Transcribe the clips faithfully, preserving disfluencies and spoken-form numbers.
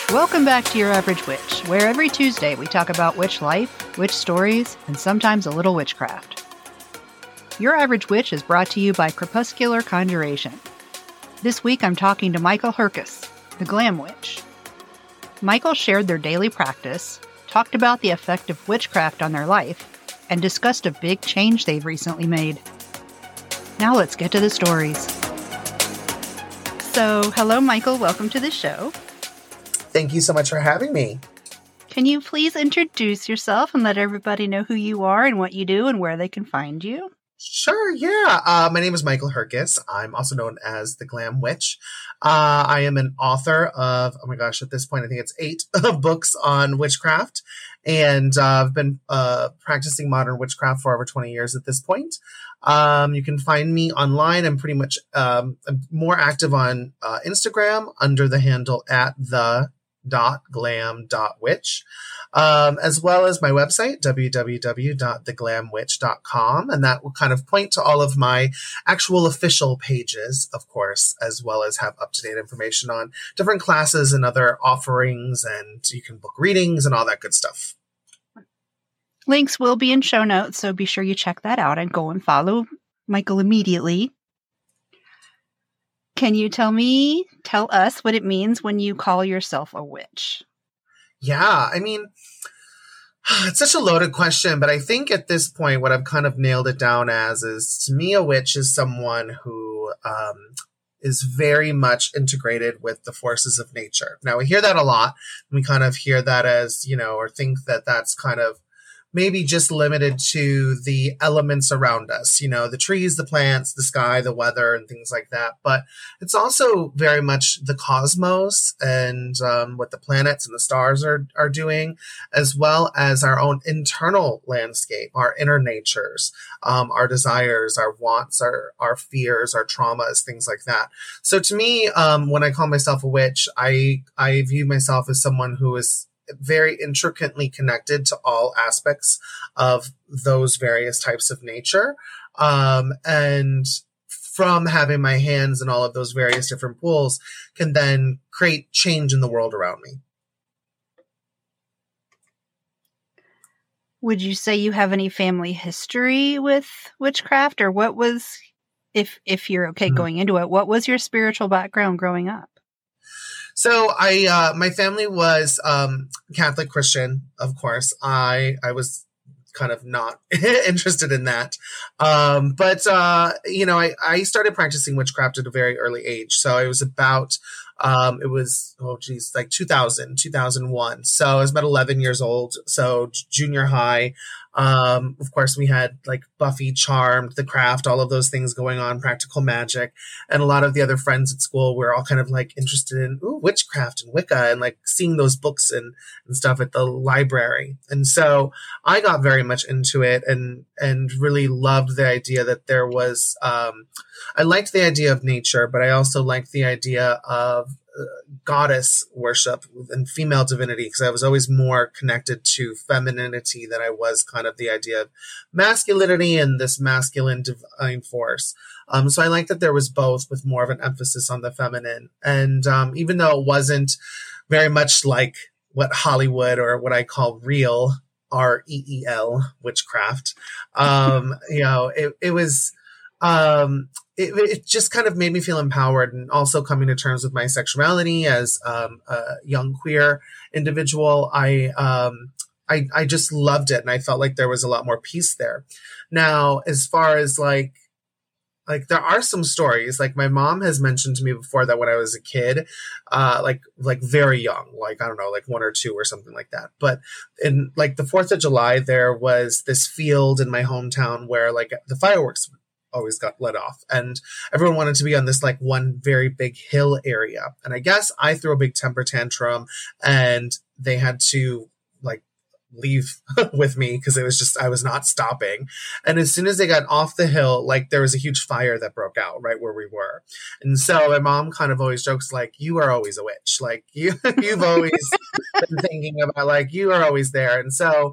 Welcome back to Your Average Witch, where every Tuesday we talk about witch life, witch stories, and sometimes a little witchcraft. Your Average Witch is brought to you by Crepuscular Conjuration. This week I'm talking to Michael Herkus, the Glam Witch. Michael shared their daily practice, talked about the effect of witchcraft on their life, and discussed a big change they've recently made. Now let's get to the stories. So, hello Michael, welcome to the show. Thank you so much for having me. Can you please introduce yourself and let everybody know who you are and what you do and where they can find you? Sure, yeah. Uh, my name is Michael Herkus. I'm also known as the Glam Witch. Uh, I am an author of, oh my gosh, at this point, I think it's eight books on witchcraft. And uh, I've been uh, practicing modern witchcraft for over twenty years at this point. Um, you can find me online. I'm pretty much um, I'm more active on uh, Instagram under the handle at the dot glam dot witch, um, as well as my website, w w w dot the glam witch dot com. And that will kind of point to all of my actual official pages, of course, as well as have up-to-date information on different classes and other offerings. And you can book readings and all that good stuff. Links will be in show notes, so be sure you check that out and go and follow Michael immediately. Can you tell me, tell us what it means when you call yourself a witch? Yeah, I mean, it's such a loaded question, but I think at this point, what I've kind of nailed it down as is, to me, a witch is someone who um, is very much integrated with the forces of nature. Now, we hear that a lot. We kind of hear that as, you know, or think that that's kind of maybe just limited to the elements around us, you know, the trees, the plants, the sky, the weather, and things like that. But it's also very much the cosmos and um, what the planets and the stars are, are doing, as well as our own internal landscape, our inner natures, um, our desires, our wants, our, our fears, our traumas, things like that. So to me, um, when I call myself a witch, I, I view myself as someone who is very intricately connected to all aspects of those various types of nature. Um, and from having my hands in all of those various different pools can then create change in the world around me. Would you say you have any family history with witchcraft, or what was, if if you're okay mm-hmm. going into it, what was your spiritual background growing up? So I, uh, my family was, um, Catholic Christian, of course. I, I was kind of not interested in that. Um, but, uh, you know, I, I started practicing witchcraft at a very early age. So I was about, um, it was, oh geez, like two thousand, two thousand one. So I was about eleven years old. So junior high. Um, of course, we had like Buffy, Charmed, The Craft, all of those things going on, Practical Magic. And a lot of the other friends at school were all kind of like interested in ooh, witchcraft and Wicca and like seeing those books and, and stuff at the library. And so I got very much into it and, and really loved the idea that there was, um, I liked the idea of nature, but I also liked the idea of goddess worship and female divinity, because I was always more connected to femininity than I was kind of the idea of masculinity and this masculine divine force. Um, so I like that there was both, with more of an emphasis on the feminine. And um, even though it wasn't very much like what Hollywood or what I call real, R E E L, witchcraft, um, you know, it, it was... Um, it, it just kind of made me feel empowered, and also coming to terms with my sexuality as um, a young queer individual. I, um, I, I just loved it. And I felt like there was a lot more peace there. Now, as far as like, like there are some stories, like my mom has mentioned to me before that when I was a kid, uh, like, like very young, like, I don't know, like one or two or something like that. But in like the fourth of July, there was this field in my hometown where like the fireworks always got let off, and everyone wanted to be on this like one very big hill area. And I guess I threw a big temper tantrum, and they had to like leave with me because it was just, I was not stopping. And as soon as they got off the hill, like there was a huge fire that broke out right where we were. And so my mom kind of always jokes like, you are always a witch. Like you, you've always been thinking about like, you are always there. And so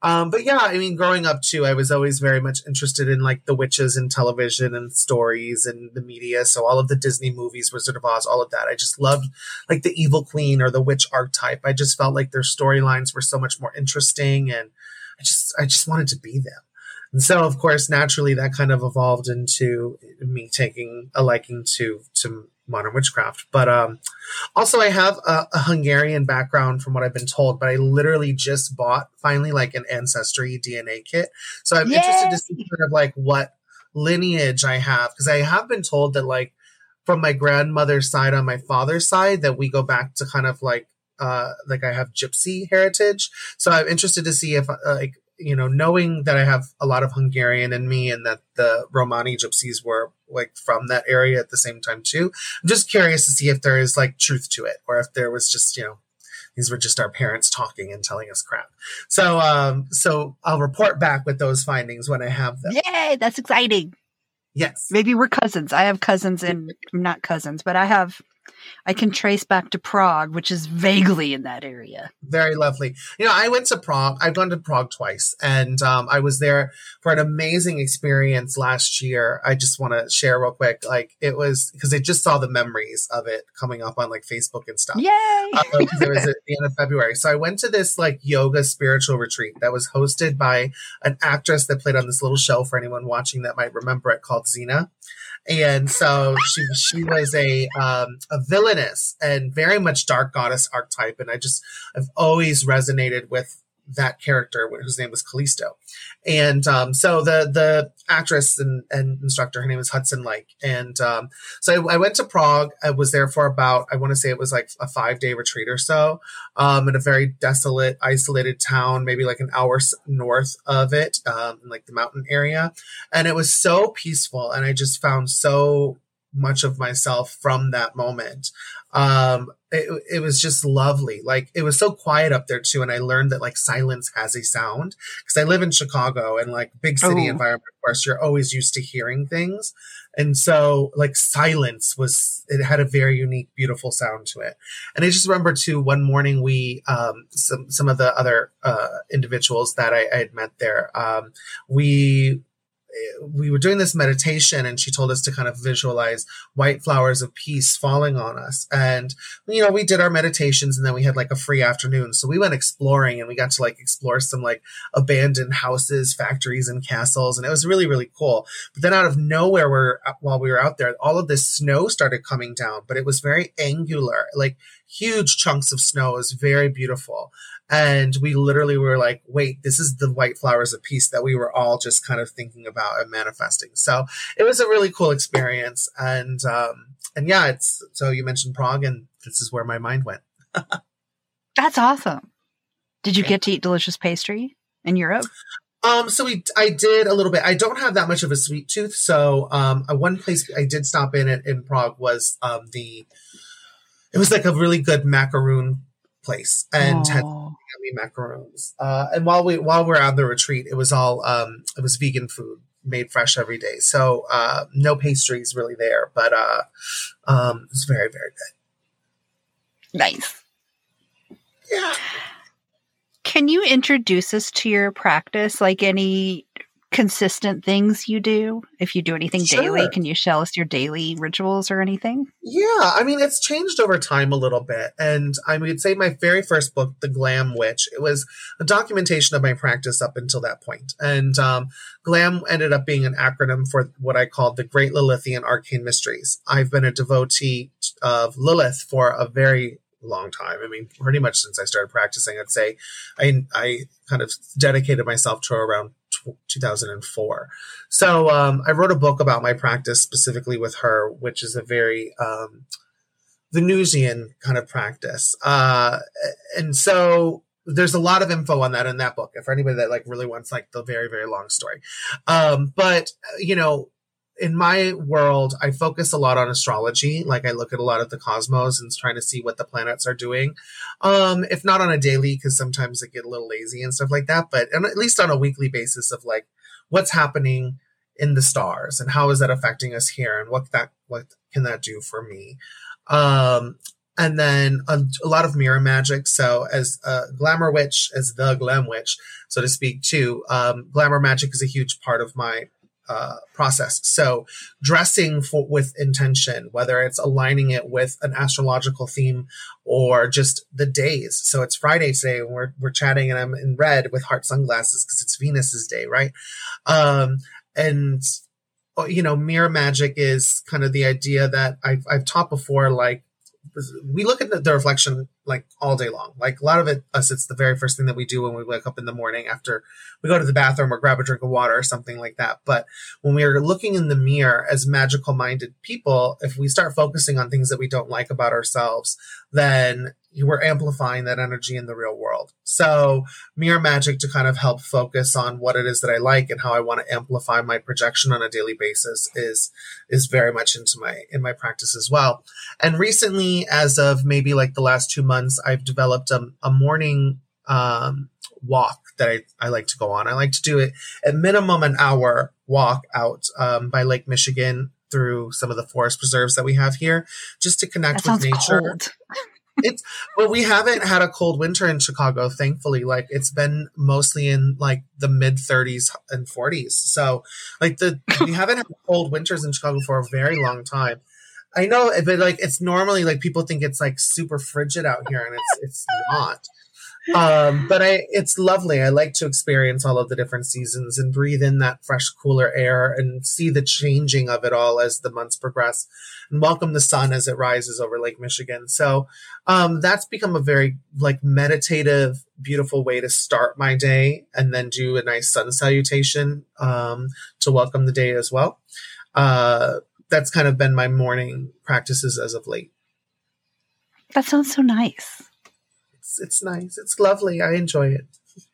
Um, but yeah, I mean, growing up too, I was always very much interested in like the witches and television and stories and the media. So all of the Disney movies, Wizard of Oz, all of that. I just loved like the evil queen or the witch archetype. I just felt like their storylines were so much more interesting, and I just, I just wanted to be them. And so, of course, naturally, that kind of evolved into me taking a liking to to modern witchcraft. But um, also, I have a, a Hungarian background from what I've been told, but I literally just bought finally like an Ancestry D N A kit. So I'm Yay! interested to see kind of like what lineage I have, because I have been told that like from my grandmother's side on my father's side that we go back to kind of like uh, like I have gypsy heritage. So I'm interested to see if uh, like, you know, knowing that I have a lot of Hungarian in me and that the Romani gypsies were like from that area at the same time too. I'm just curious to see if there is like truth to it, or if there was just, you know, these were just our parents talking and telling us crap. So, um, so I'll report back with those findings when I have them. Yay, that's exciting. Yes. Maybe we're cousins. I have cousins in, not cousins, but I have, I can trace back to Prague, which is vaguely in that area. Very lovely. You know, I went to Prague. I've gone to Prague twice, and um, I was there for an amazing experience last year. I just want to share real quick. Like, it was because I just saw the memories of it coming up on like Facebook and stuff. Yay! Because uh, it was at the end of February. So I went to this like yoga spiritual retreat that was hosted by an actress that played on this little show for anyone watching that might remember it, called Xena. And so she she was a um, a villainous and very much dark goddess archetype, and I just I've always resonated with that character, whose name was Callisto. And um, so the the actress and, and instructor, her name is Hudson Lake. And um, so I, I went to Prague. I was there for about, I want to say it was like a five day retreat or so, um, in a very desolate, isolated town, maybe like an hour north of it, um, in like the mountain area. And it was so peaceful. And I just found so much of myself from that moment. Um, it, it was just lovely. Like, it was so quiet up there too. And I learned that like silence has a sound, because I live in Chicago, and like big city oh. environment, of course, you're always used to hearing things. And so like silence was, it had a very unique, beautiful sound to it. And I just remember too, one morning we, um, some, some of the other, uh, individuals that I, I had met there, um, we, we were doing this meditation, and she told us to kind of visualize white flowers of peace falling on us. And, you know, we did our meditations, and then we had like a free afternoon. So we went exploring, and we got to like explore some like abandoned houses, factories, and castles. And it was really, really cool. But then out of nowhere, we're, while we were out there, all of this snow started coming down, but it was very angular, like huge chunks of snow. It was very beautiful. And we literally were like, wait, this is the white flowers of peace that we were all just kind of thinking about and manifesting. So it was a really cool experience. And, um, and yeah, it's, so you mentioned Prague, and this is where my mind went. That's awesome. Did you get to eat delicious pastry in Europe? Um, so we, I did a little bit. I don't have that much of a sweet tooth. So, um, one place I did stop in at, in Prague was, um, the, it was like a really good macaroon place, and had yummy macaroons. Uh, and while we while we we're on the retreat, it was all um, it was vegan food made fresh every day. So uh, no pastries really there, but uh, um, it was very, very good. Nice. Yeah. Can you introduce us to your practice? Like any consistent things you do? If you do anything Sure. daily, can you share us your daily rituals or anything? Yeah, I mean, it's changed over time a little bit. And I would say my very first book, The Glam Witch, it was a documentation of my practice up until that point. And um, Glam ended up being an acronym for what I called the Great Lilithian Arcane Mysteries. I've been a devotee of Lilith for a very long time. I mean, pretty much since I started practicing, I'd say I, I kind of dedicated myself to around two thousand four. So um, I wrote a book about my practice specifically with her, which is a very um, Venusian kind of practice. Uh, and so there's a lot of info on that in that book, if anybody that like really wants like the very, very long story. Um, but, you know, in my world, I focus a lot on astrology. Like I look at a lot of the cosmos and trying to see what the planets are doing. Um, if not on a daily, because sometimes I get a little lazy and stuff like that, but at least on a weekly basis of like what's happening in the stars and how is that affecting us here and what that what can that do for me. Um, and then a, a lot of mirror magic. So as a glamour witch, as the glam witch, so to speak, too, um, glamour magic is a huge part of my uh, process. So dressing for, with intention, whether it's aligning it with an astrological theme or just the days. So it's Friday today and we're, we're chatting and I'm in red with heart sunglasses because it's Venus's day. Right. Um, and, you know, mirror magic is kind of the idea that I've, I've taught before, like, we look at the, the reflection like all day long. Like a lot of it, us, it's the very first thing that we do when we wake up in the morning after we go to the bathroom or grab a drink of water or something like that. But when we are looking in the mirror as magical minded people, if we start focusing on things that we don't like about ourselves, then we're amplifying that energy in the real world. So mirror magic to kind of help focus on what it is that I like and how I want to amplify my projection on a daily basis is, is very much into my, in my practice as well. And recently, as of maybe like the last two months, I've developed a, a morning, um, walk that I, I like to go on. I like to do it at minimum an hour walk out, um, by Lake Michigan through some of the forest preserves that we have here just to connect that with nature. Cold. It's well, we haven't had a cold winter in Chicago, thankfully. Like it's been mostly in like the mid thirties and forties. So like the we haven't had cold winters in Chicago for a very long time. I know, but like it's normally like people think it's like super frigid out here, and it's it's not. Um, but I, it's lovely. I like to experience all of the different seasons and breathe in that fresh, cooler air and see the changing of it all as the months progress and welcome the sun as it rises over Lake Michigan. So, um, that's become a very like meditative, beautiful way to start my day and then do a nice sun salutation, um, to welcome the day as well. Uh, that's kind of been my morning practices as of late. That sounds so nice. It's, it's nice. It's lovely. I enjoy it.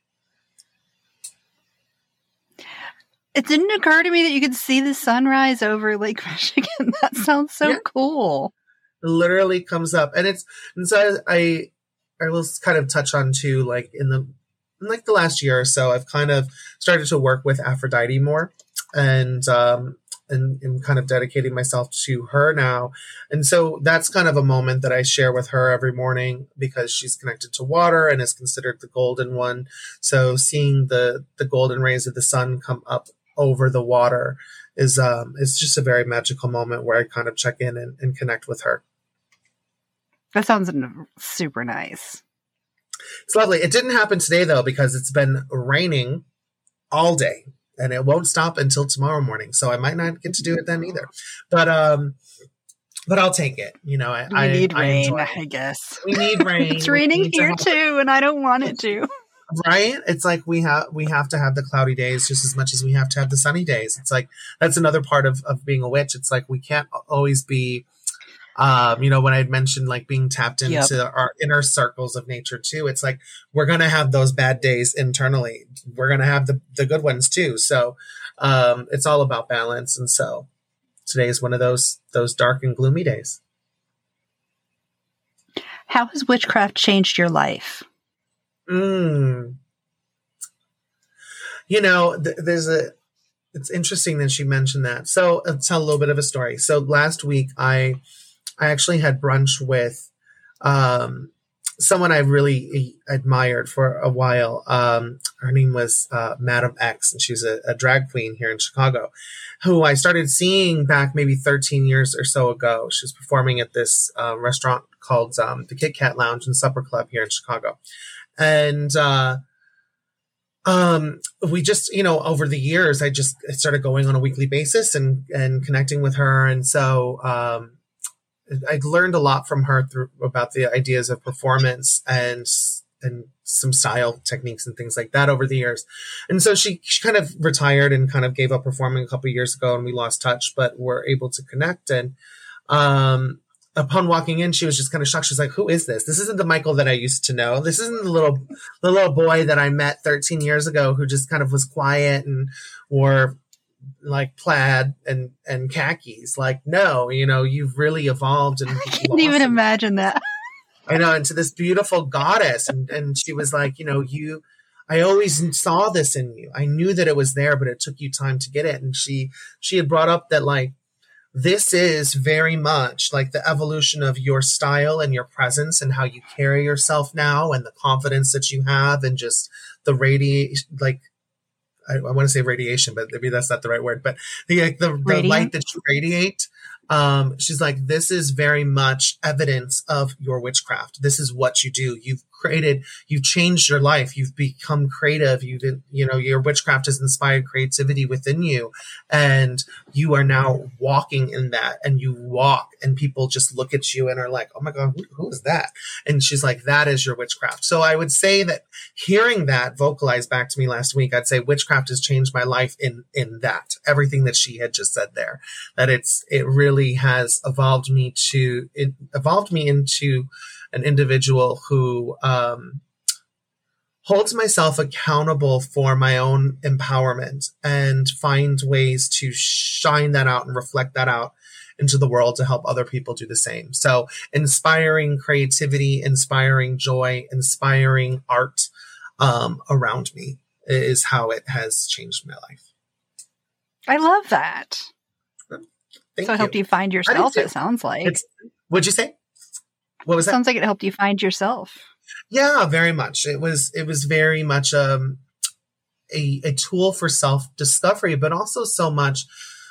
It didn't occur to me that you could see the sunrise over Lake Michigan. That sounds so yeah. cool. It literally comes up. And it's, and so I, I will kind of touch on too, like in the, in like the last year or so, I've kind of started to work with Aphrodite more and, um, and, and kind of dedicating myself to her now. And so that's kind of a moment that I share with her every morning because she's connected to water and is considered the golden one. So seeing the, the golden rays of the sun come up over the water is, um, is just a very magical moment where I kind of check in and, and connect with her. That sounds super nice. It's lovely. It didn't happen today though, because it's been raining all day. And it won't stop until tomorrow morning. So I might not get to do it then either. But um, but I'll take it. You know, I, we I need I rain, I guess. We need rain. It's raining here to too, and I don't want it to. Right? It's like we have we have to have the cloudy days just as much as we have to have the sunny days. It's like that's another part of, of being a witch. It's like we can't always be Um, you know, when I had mentioned like being tapped into yep. our inner circles of nature too, it's like, we're going to have those bad days internally. We're going to have the, the good ones too. So, um, it's all about balance. And so today is one of those, those dark and gloomy days. How has witchcraft changed your life? Mm. You know, th- there's a, it's interesting that she mentioned that. So I'll tell a little bit of a story. So last week I, I actually had brunch with um, someone I really admired for a while. Um, her name was uh, Madam X, and she's a, a drag queen here in Chicago, who I started seeing back maybe thirteen years or so ago. She was performing at this uh, restaurant called um, the Kit Kat Lounge and Supper Club here in Chicago. And uh, um, we just, you know, over the years, I just I started going on a weekly basis and, and connecting with her. And so um, I learned a lot from her through about the ideas of performance and and some style techniques and things like that over the years. And so she, she kind of retired and kind of gave up performing a couple of years ago, and we lost touch, but we're able to connect. And um, upon walking in, she was just kind of shocked. She's like, "Who is this? This isn't the Michael that I used to know. This isn't the little the little boy that I met thirteen years ago who just kind of was quiet and wore like plaid and, and khakis." Like, no, you know, you've really evolved. And I couldn't even imagine that. I know, into this beautiful goddess. And, and she was like, you know, you, I always saw this in you. I knew that it was there, but it took you time to get it. And she, she had brought up that like, this is very much like the evolution of your style and your presence and how you carry yourself now and the confidence that you have and just the radiation, like, I, I want to say radiation, but maybe that's not the right word, but the, like the, the light that you radiate. Um, she's like, this is very much evidence of your witchcraft. This is what you do. You've created, you've changed your life. You've become creative. You didn't, you know, your witchcraft has inspired creativity within you. And you are now walking in that, and you walk and people just look at you and are like, oh my God, who, who is that? And she's like, that is your witchcraft. So I would say that hearing that vocalized back to me last week, I'd say witchcraft has changed my life in, in that, everything that she had just said there, that it's, it really has evolved me to, it evolved me into an individual who, um, holds myself accountable for my own empowerment and find ways to shine that out and reflect that out into the world to help other people do the same. So inspiring creativity, inspiring joy, inspiring art um, around me is how it has changed my life. I love that. Thank so it you. helped you find yourself, it sounds like. It's, what'd you say? What was it that? Sounds like it helped you find yourself. Yeah, very much. It was, it was very much um, a, a tool for self-discovery, but also so much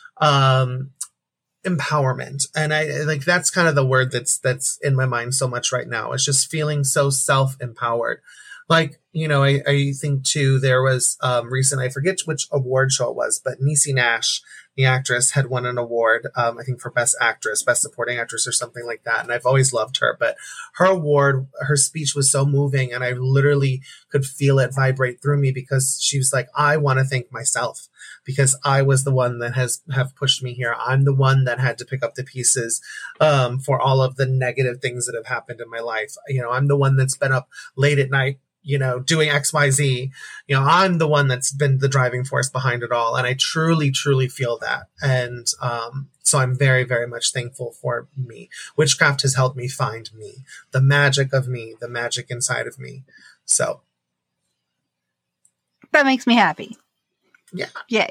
um, empowerment. And I like, that's kind of the word that's, that's in my mind so much right now. It's just feeling so self-empowered. Like, you know, I, I think too, there was um, recent, I forget which award show it was, but Niecy Nash, the actress, had won an award, um, I think for Best Actress, Best Supporting Actress or something like that. And I've always loved her, but her award, her speech was so moving, and I literally could feel it vibrate through me, because she was like, I want to thank myself, because I was the one that has have pushed me here. I'm the one that had to pick up the pieces um, for all of the negative things that have happened in my life. You know, I'm the one that's been up late at night, you know, doing X, Y, Z, you know, I'm the one that's been the driving force behind it all. And I truly, truly feel that. And um, so I'm very, very much thankful for me. Witchcraft has helped me find me, the magic of me, the magic inside of me. So. That makes me happy. Yeah. Yay.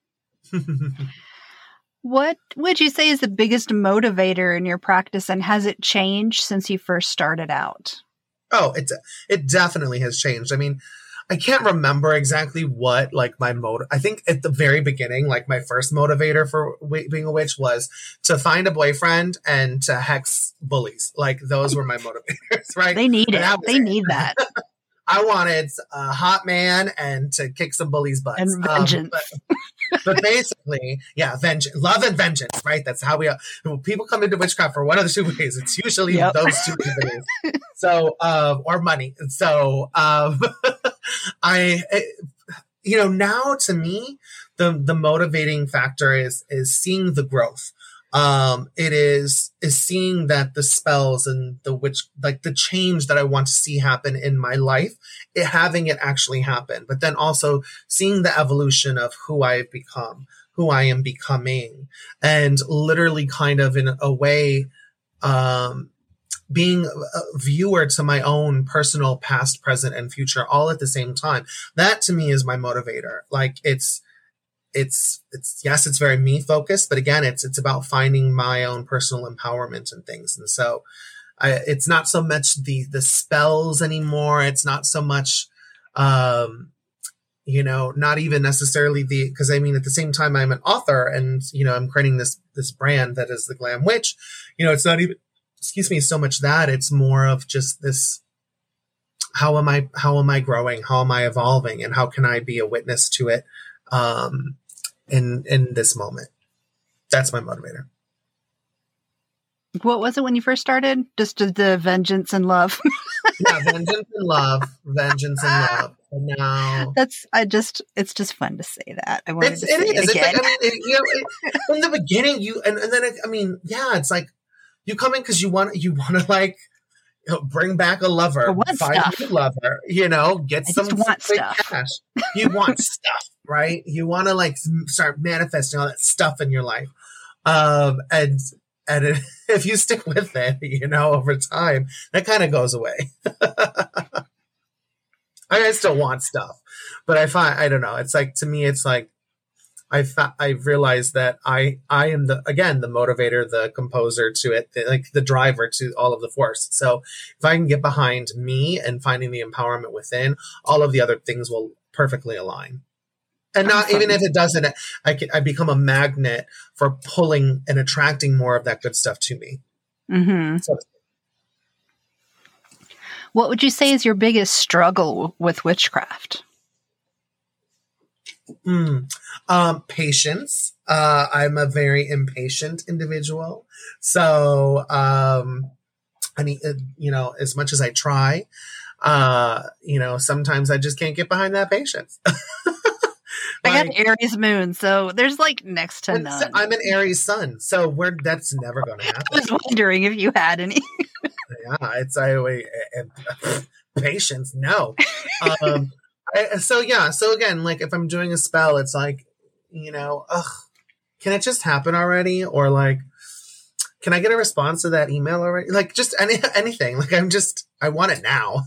What would you say is the biggest motivator in your practice, and has it changed since you first started out? Oh, it it definitely has changed. I mean, I can't remember exactly what, like, my motive. I think at the very beginning, like, my first motivator for w- being a witch was to find a boyfriend and to hex bullies. Like, those were my motivators, right? They need it. They it. need that. I wanted a hot man and to kick some bullies' butts. And vengeance. Um, but, but basically, yeah, vengeance, love and vengeance, right? That's how we are. When people come into witchcraft for one of the two ways, it's usually yep. those two ways. So, uh, or money. So, um, I, you know, now to me, the the motivating factor is is seeing the growth. Um, it is, is seeing that the spells and the witch, like the change that I want to see happen in my life, it having it actually happen, but then also seeing the evolution of who I've become, who I am becoming, and literally kind of in a way, um, being a viewer to my own personal past, present, and future all at the same time. That to me is my motivator. Like it's, It's, it's, yes, it's very me focused, but again, it's, it's about finding my own personal empowerment and things. And so I, it's not so much the, the spells anymore. It's not so much, um, you know, not even necessarily the, cause I mean, at the same time, I'm an author and, you know, I'm creating this, this brand that is the Glam Witch. You know, it's not even, excuse me, so much that it's more of just this, how am I, how am I growing? How am I evolving? And how can I be a witness to it? Um, in, in this moment. That's my motivator. What was it when you first started? Just the vengeance and love. Yeah. Vengeance and love, vengeance and love. And now that's, I just, it's just fun to say that. I wanted it's, to say it is. it again. It's like, I mean, it, you know, it, from the beginning, you, and, and then, it, I mean, yeah, it's like you come in cause you want, you want to like, you know, bring back a lover, find stuff. a new lover, you know, get I some, just want some stuff. cash. You want stuff. Right? You want to like start manifesting all that stuff in your life. Um, and, and if you stick with it, you know, over time, that kind of goes away. I, mean, I still want stuff, but I find, I don't know. It's like, to me, it's like, I've I've realized that I I am the again the motivator, the composer to it, the, like the driver to all of the force. So if I can get behind me and finding the empowerment within, all of the other things will perfectly align. And not awesome. Even if it doesn't, I can, I become a magnet for pulling and attracting more of that good stuff to me. Mm-hmm. So, what would you say is your biggest struggle with witchcraft? Mm, um, patience. Uh, I'm a very impatient individual. So, um, I mean, you know, as much as I try, uh, you know, sometimes I just can't get behind that patience. I got an Aries moon, so there's like next to none. I'm an Aries sun, so we're that's never going to happen. I was wondering if you had any. Yeah, it's I, I, I patience. No. Um, I, so yeah, so again, like if I'm doing a spell, it's like, you know, ugh, can it just happen already? Or like, can I get a response to that email already? Like just any anything. Like I'm just I want it now.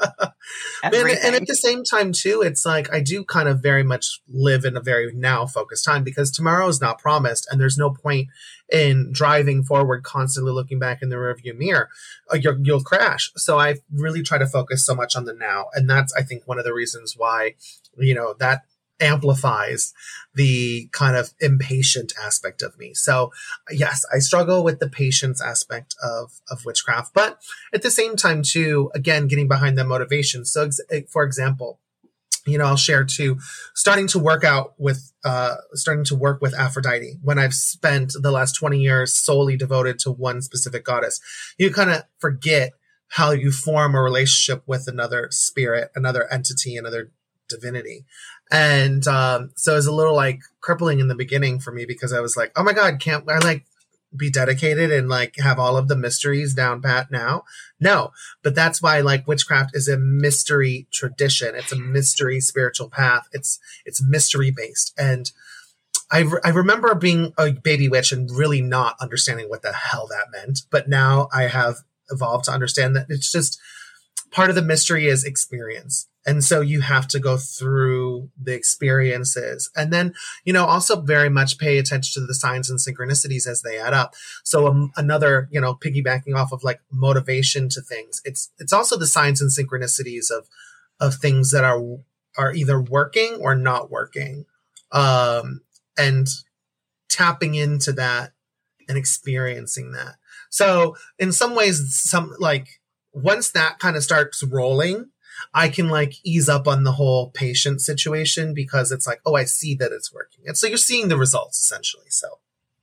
and, and at the same time too, it's like I do kind of very much live in a very now focused time because tomorrow is not promised, and there's no point in driving forward constantly looking back in the rearview mirror. Uh, you'll, you'll crash. So I really try to focus so much on the now, and that's I think one of the reasons why, you know, that amplifies the kind of impatient aspect of me. So yes, I struggle with the patience aspect of, of witchcraft, but at the same time too, again, getting behind that motivation. So ex- for example, you know, I'll share too, starting to work out with, uh, starting to work with Aphrodite when I've spent the last twenty years solely devoted to one specific goddess, you kind of forget how you form a relationship with another spirit, another entity, another divinity. And um, so it was a little like crippling in the beginning for me because I was like, oh my God, can't I like be dedicated and like have all of the mysteries down pat now? No, but that's why like witchcraft is a mystery tradition. It's a mystery spiritual path. It's, it's mystery based. And I, re- I remember being a baby witch and really not understanding what the hell that meant. But now I have evolved to understand that it's just part of the mystery is experience. And so you have to go through the experiences and then, you know, also very much pay attention to the signs and synchronicities as they add up. So um, another, you know, piggybacking off of like motivation to things. It's, it's also the signs and synchronicities of, of things that are, are either working or not working. Um, and tapping into that and experiencing that. So in some ways, some like once that kind of starts rolling, I can like ease up on the whole patient situation because it's like, oh, I see that it's working. And so you're seeing the results essentially. So.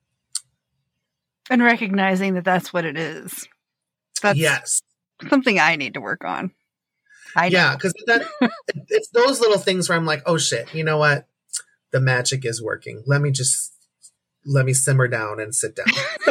And recognizing that that's what it is. That's yes. something I need to work on. I yeah. Cause that, it's those little things where I'm like, oh shit, you know what? The magic is working. Let me just, let me simmer down and sit down.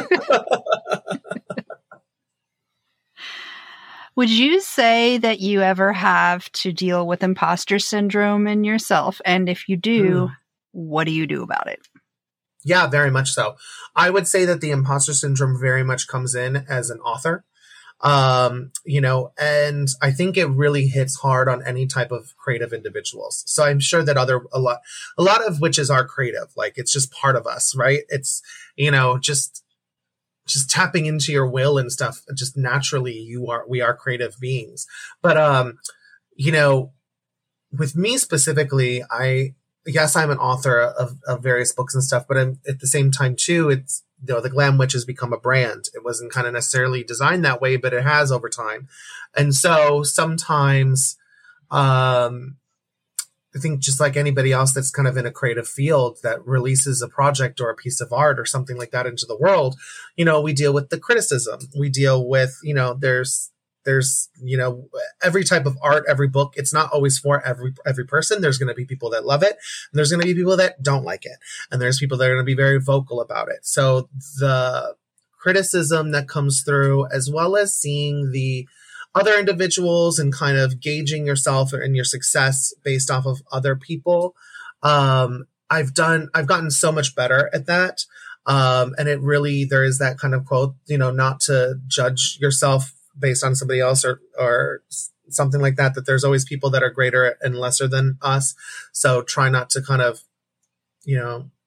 Would you say that you ever have to deal with imposter syndrome in yourself? And if you do, mm. what do you do about it? Yeah, very much so. I would say that the imposter syndrome very much comes in as an author. Um, you know, and I think it really hits hard on any type of creative individuals. So I'm sure that other, a lot, a lot of witches are creative. Like it's just part of us, right? It's, you know, just, just tapping into your will and stuff. Just naturally you are, we are creative beings. But, um, you know, with me specifically, I, yes, I'm an author of, of various books and stuff, but I'm, at the same time too, it's, you know, the Glam Witch has become a brand. It wasn't kind of necessarily designed that way, but it has over time. And so sometimes, um, I think just like anybody else that's kind of in a creative field that releases a project or a piece of art or something like that into the world, you know, we deal with the criticism. We deal with, you know, there's, there's, you know, every type of art, every book, it's not always for every, every person. There's going to be people that love it. And there's going to be people that don't like it. And there's people that are going to be very vocal about it. So the criticism that comes through, as well as seeing the other individuals and kind of gauging yourself and your success based off of other people. Um, I've done, I've gotten so much better at that. Um, and it really, there is that kind of quote, you know, not to judge yourself based on somebody else or, or something like that, that there's always people that are greater and lesser than us. So try not to kind of, you know,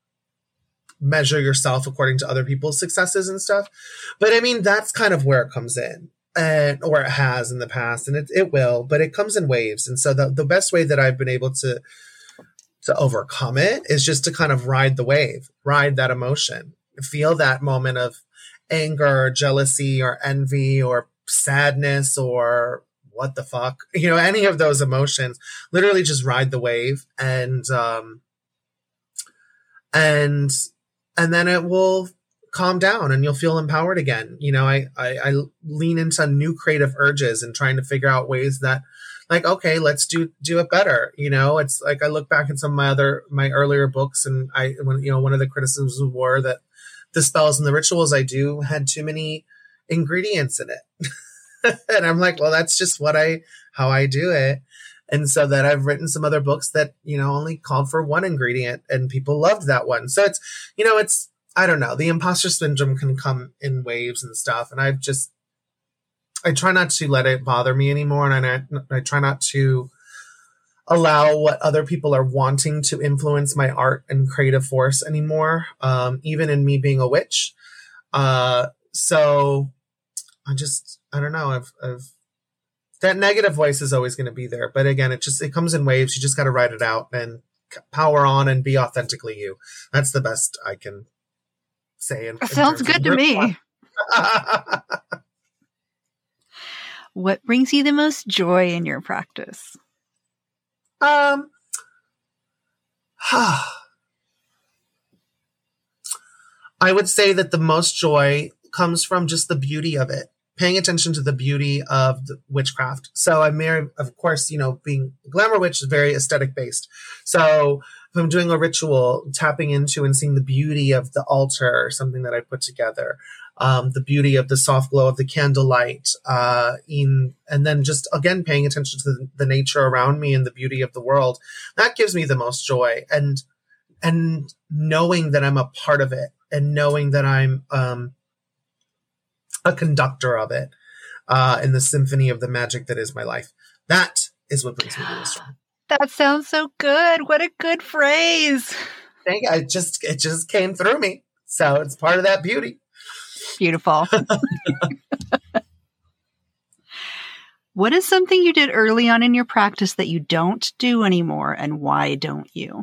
measure yourself according to other people's successes and stuff. But I mean, that's kind of where it comes in, and or it has in the past, and it, it will, but it comes in waves. And so the, the best way that I've been able to to overcome it is just to kind of ride the wave, ride that emotion, feel that moment of anger or jealousy or envy or sadness or what the fuck, you know, any of those emotions, literally just ride the wave, and um and and then it will calm down and you'll feel empowered again. You know, I, I, I lean into new creative urges and trying to figure out ways that, like, okay, let's do, do it better. You know, it's like, I look back at some of my other, my earlier books, and I, when, you know, one of the criticisms were that the spells and the rituals I do had too many ingredients in it. And I'm like, well, that's just what I, how I do it. And so that I've written some other books that, you know, only called for one ingredient and people loved that one. So it's, you know, it's, I don't know, the imposter syndrome can come in waves and stuff. And I've just, I try not to let it bother me anymore. And I, I try not to allow what other people are wanting to influence my art and creative force anymore. Um, even in me being a witch. Uh, so I just, I don't know. I've, I've, that negative voice is always going to be there. But again, it just, it comes in waves. You just got to ride it out and power on and be authentically you. That's the best I can say. In, in Sounds good to me. What brings you the most joy in your practice? Um, I would say that the most joy comes from just the beauty of it. Paying attention to the beauty of the witchcraft. So I'm married, of course, you know, being a glamour witch is very aesthetic based. So if I'm doing a ritual, tapping into and seeing the beauty of the altar or something that I put together, um, the beauty of the soft glow of the candlelight, uh, in, and then just again, paying attention to the, the nature around me and the beauty of the world, that gives me the most joy. And, and knowing that I'm a part of it and knowing that I'm, um, a conductor of it, uh, in the symphony of the magic that is my life. That is what brings me to this. That sounds so good. What a good phrase. Thank you. I just, it just came through me. So it's part of that beauty. Beautiful. What is something you did early on in your practice that you don't do anymore, and why don't you?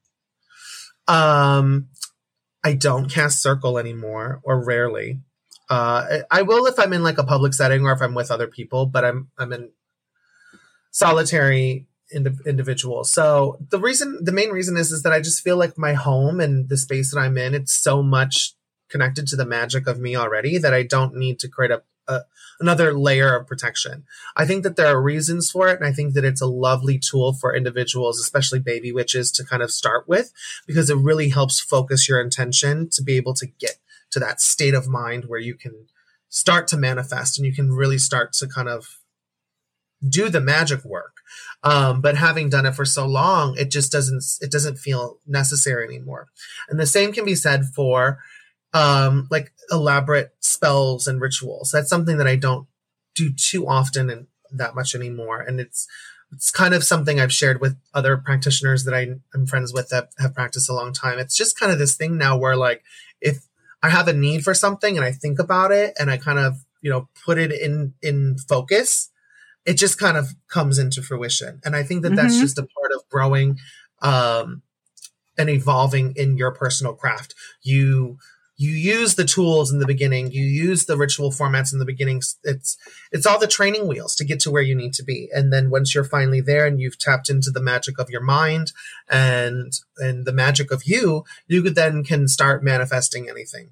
Um, I don't cast circle anymore, or rarely. Uh, I will if I'm in like a public setting or if I'm with other people, but I'm I'm in solitary ind- individual. So the reason, the main reason is is that I just feel like my home and the space that I'm in, it's so much connected to the magic of me already that I don't need to create a, a another layer of protection. I think that there are reasons for it, and I think that it's a lovely tool for individuals, especially baby witches, to kind of start with, because it really helps focus your intention to be able to get to that state of mind where you can start to manifest and you can really start to kind of do the magic work. Um, but having done it for so long, it just doesn't, it doesn't feel necessary anymore. And the same can be said for, um, like elaborate spells and rituals. That's something that I don't do too often and that much anymore. And it's, it's kind of something I've shared with other practitioners that I am friends with that have practiced a long time. It's just kind of this thing now where, like, if I have a need for something and I think about it and I kind of, you know, put it in, in focus, it just kind of comes into fruition. And I think that mm-hmm. that's just a part of growing, um, and evolving in your personal craft. You, you use the tools in the beginning, you use the ritual formats in the beginning. It's, it's all the training wheels to get to where you need to be. And then once you're finally there and you've tapped into the magic of your mind and, and the magic of you, you then can start manifesting anything.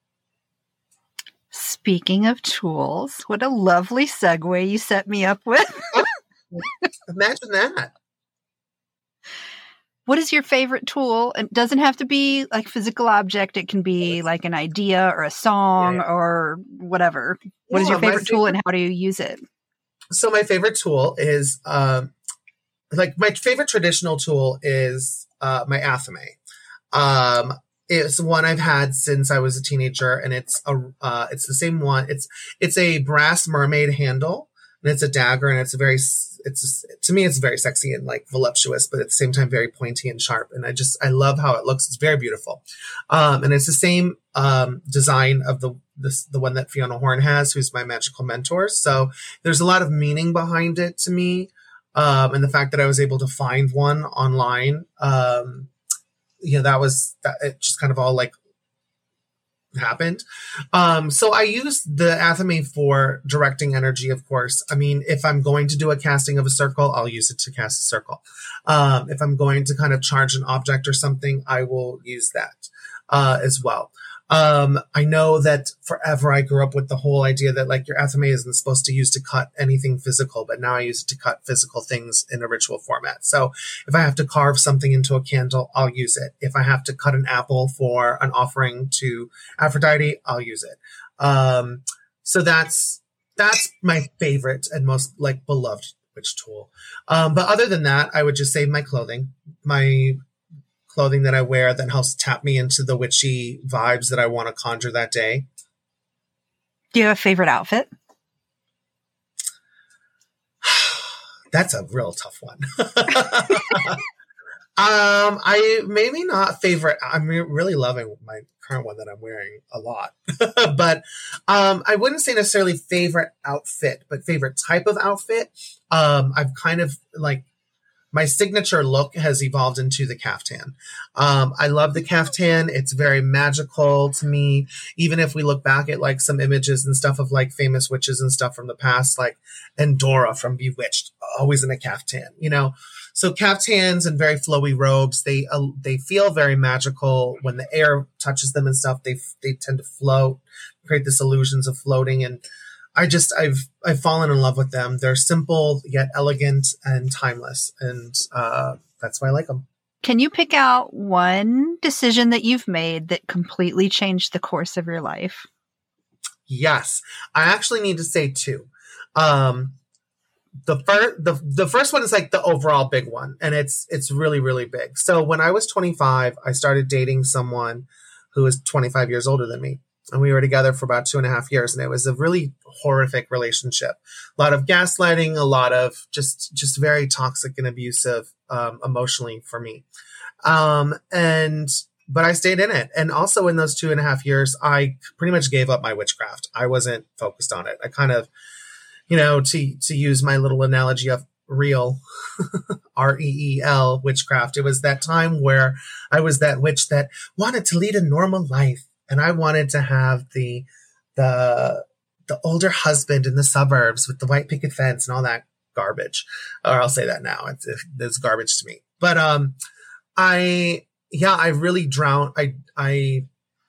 Speaking of tools, what a lovely segue you set me up with. Imagine that. What is your favorite tool? It doesn't have to be like physical object. It can be like an idea or a song yeah. or whatever. What yeah, is your favorite, favorite tool and how do you use it? So my favorite tool is, um, like my favorite traditional tool is uh, my athame. Um, it's one I've had since I was a teenager, and it's a uh, it's the same one. It's it's a brass mermaid handle, and it's a dagger, and it's a very it's, to me, it's very sexy and like voluptuous, but at the same time, very pointy and sharp. And I just, I love how it looks. It's very beautiful. Um, and it's the same, um, design of the, this, the one that Fiona Horn has, who's my magical mentor. So there's a lot of meaning behind it to me. Um, and the fact that I was able to find one online, um, you know, that was, that it just kind of all like happened. Um, so I use the Athame for directing energy, of course. I mean, if I'm going to do a casting of a circle, I'll use it to cast a circle. Um, if I'm going to kind of charge an object or something, I will use that, uh, as well. Um, I know that forever I grew up with the whole idea that like your Athame isn't supposed to use to cut anything physical, but now I use it to cut physical things in a ritual format. So if I have to carve something into a candle, I'll use it. If I have to cut an apple for an offering to Aphrodite, I'll use it. Um, so that's, that's my favorite and most like beloved witch tool. Um, but other than that, I would just say my clothing, my clothing that I wear that helps tap me into the witchy vibes that I want to conjure that day. Do you have a favorite outfit? That's a real tough one. um, I maybe not favorite. I'm re- really loving my current one that I'm wearing a lot, but um, I wouldn't say necessarily favorite outfit, but favorite type of outfit. Um, I've kind of like, my signature look has evolved into the caftan. Um, I love the caftan. It's very magical to me. Even if we look back at like some images and stuff of like famous witches and stuff from the past, like Endora from Bewitched, always in a caftan, you know? So caftans and very flowy robes, they, uh, they feel very magical when the air touches them and stuff. They, they tend to float, create this illusions of floating. And I just, I've, I've fallen in love with them. They're simple, yet elegant and timeless. And, uh, that's why I like them. Can you pick out one decision that you've made that completely changed the course of your life? Yes. I actually need to say two. Um, the first, the, the first one is like the overall big one. And it's, it's really, really big. So when I was twenty-five, I started dating someone who was twenty-five years older than me. And we were together for about two and a half years. And it was a really horrific relationship. A lot of gaslighting, a lot of just, just very toxic and abusive, um, emotionally for me. Um, and, but I stayed in it. And also in those two and a half years, I pretty much gave up my witchcraft. I wasn't focused on it. I kind of, you know, to, to use my little analogy of real, R E E L witchcraft. It was that time where I was that witch that wanted to lead a normal life. And I wanted to have the, the, the older husband in the suburbs with the white picket fence and all that garbage. Or I'll say that now. It's, it's garbage to me. But, um, I, yeah, I really drowned. I, I,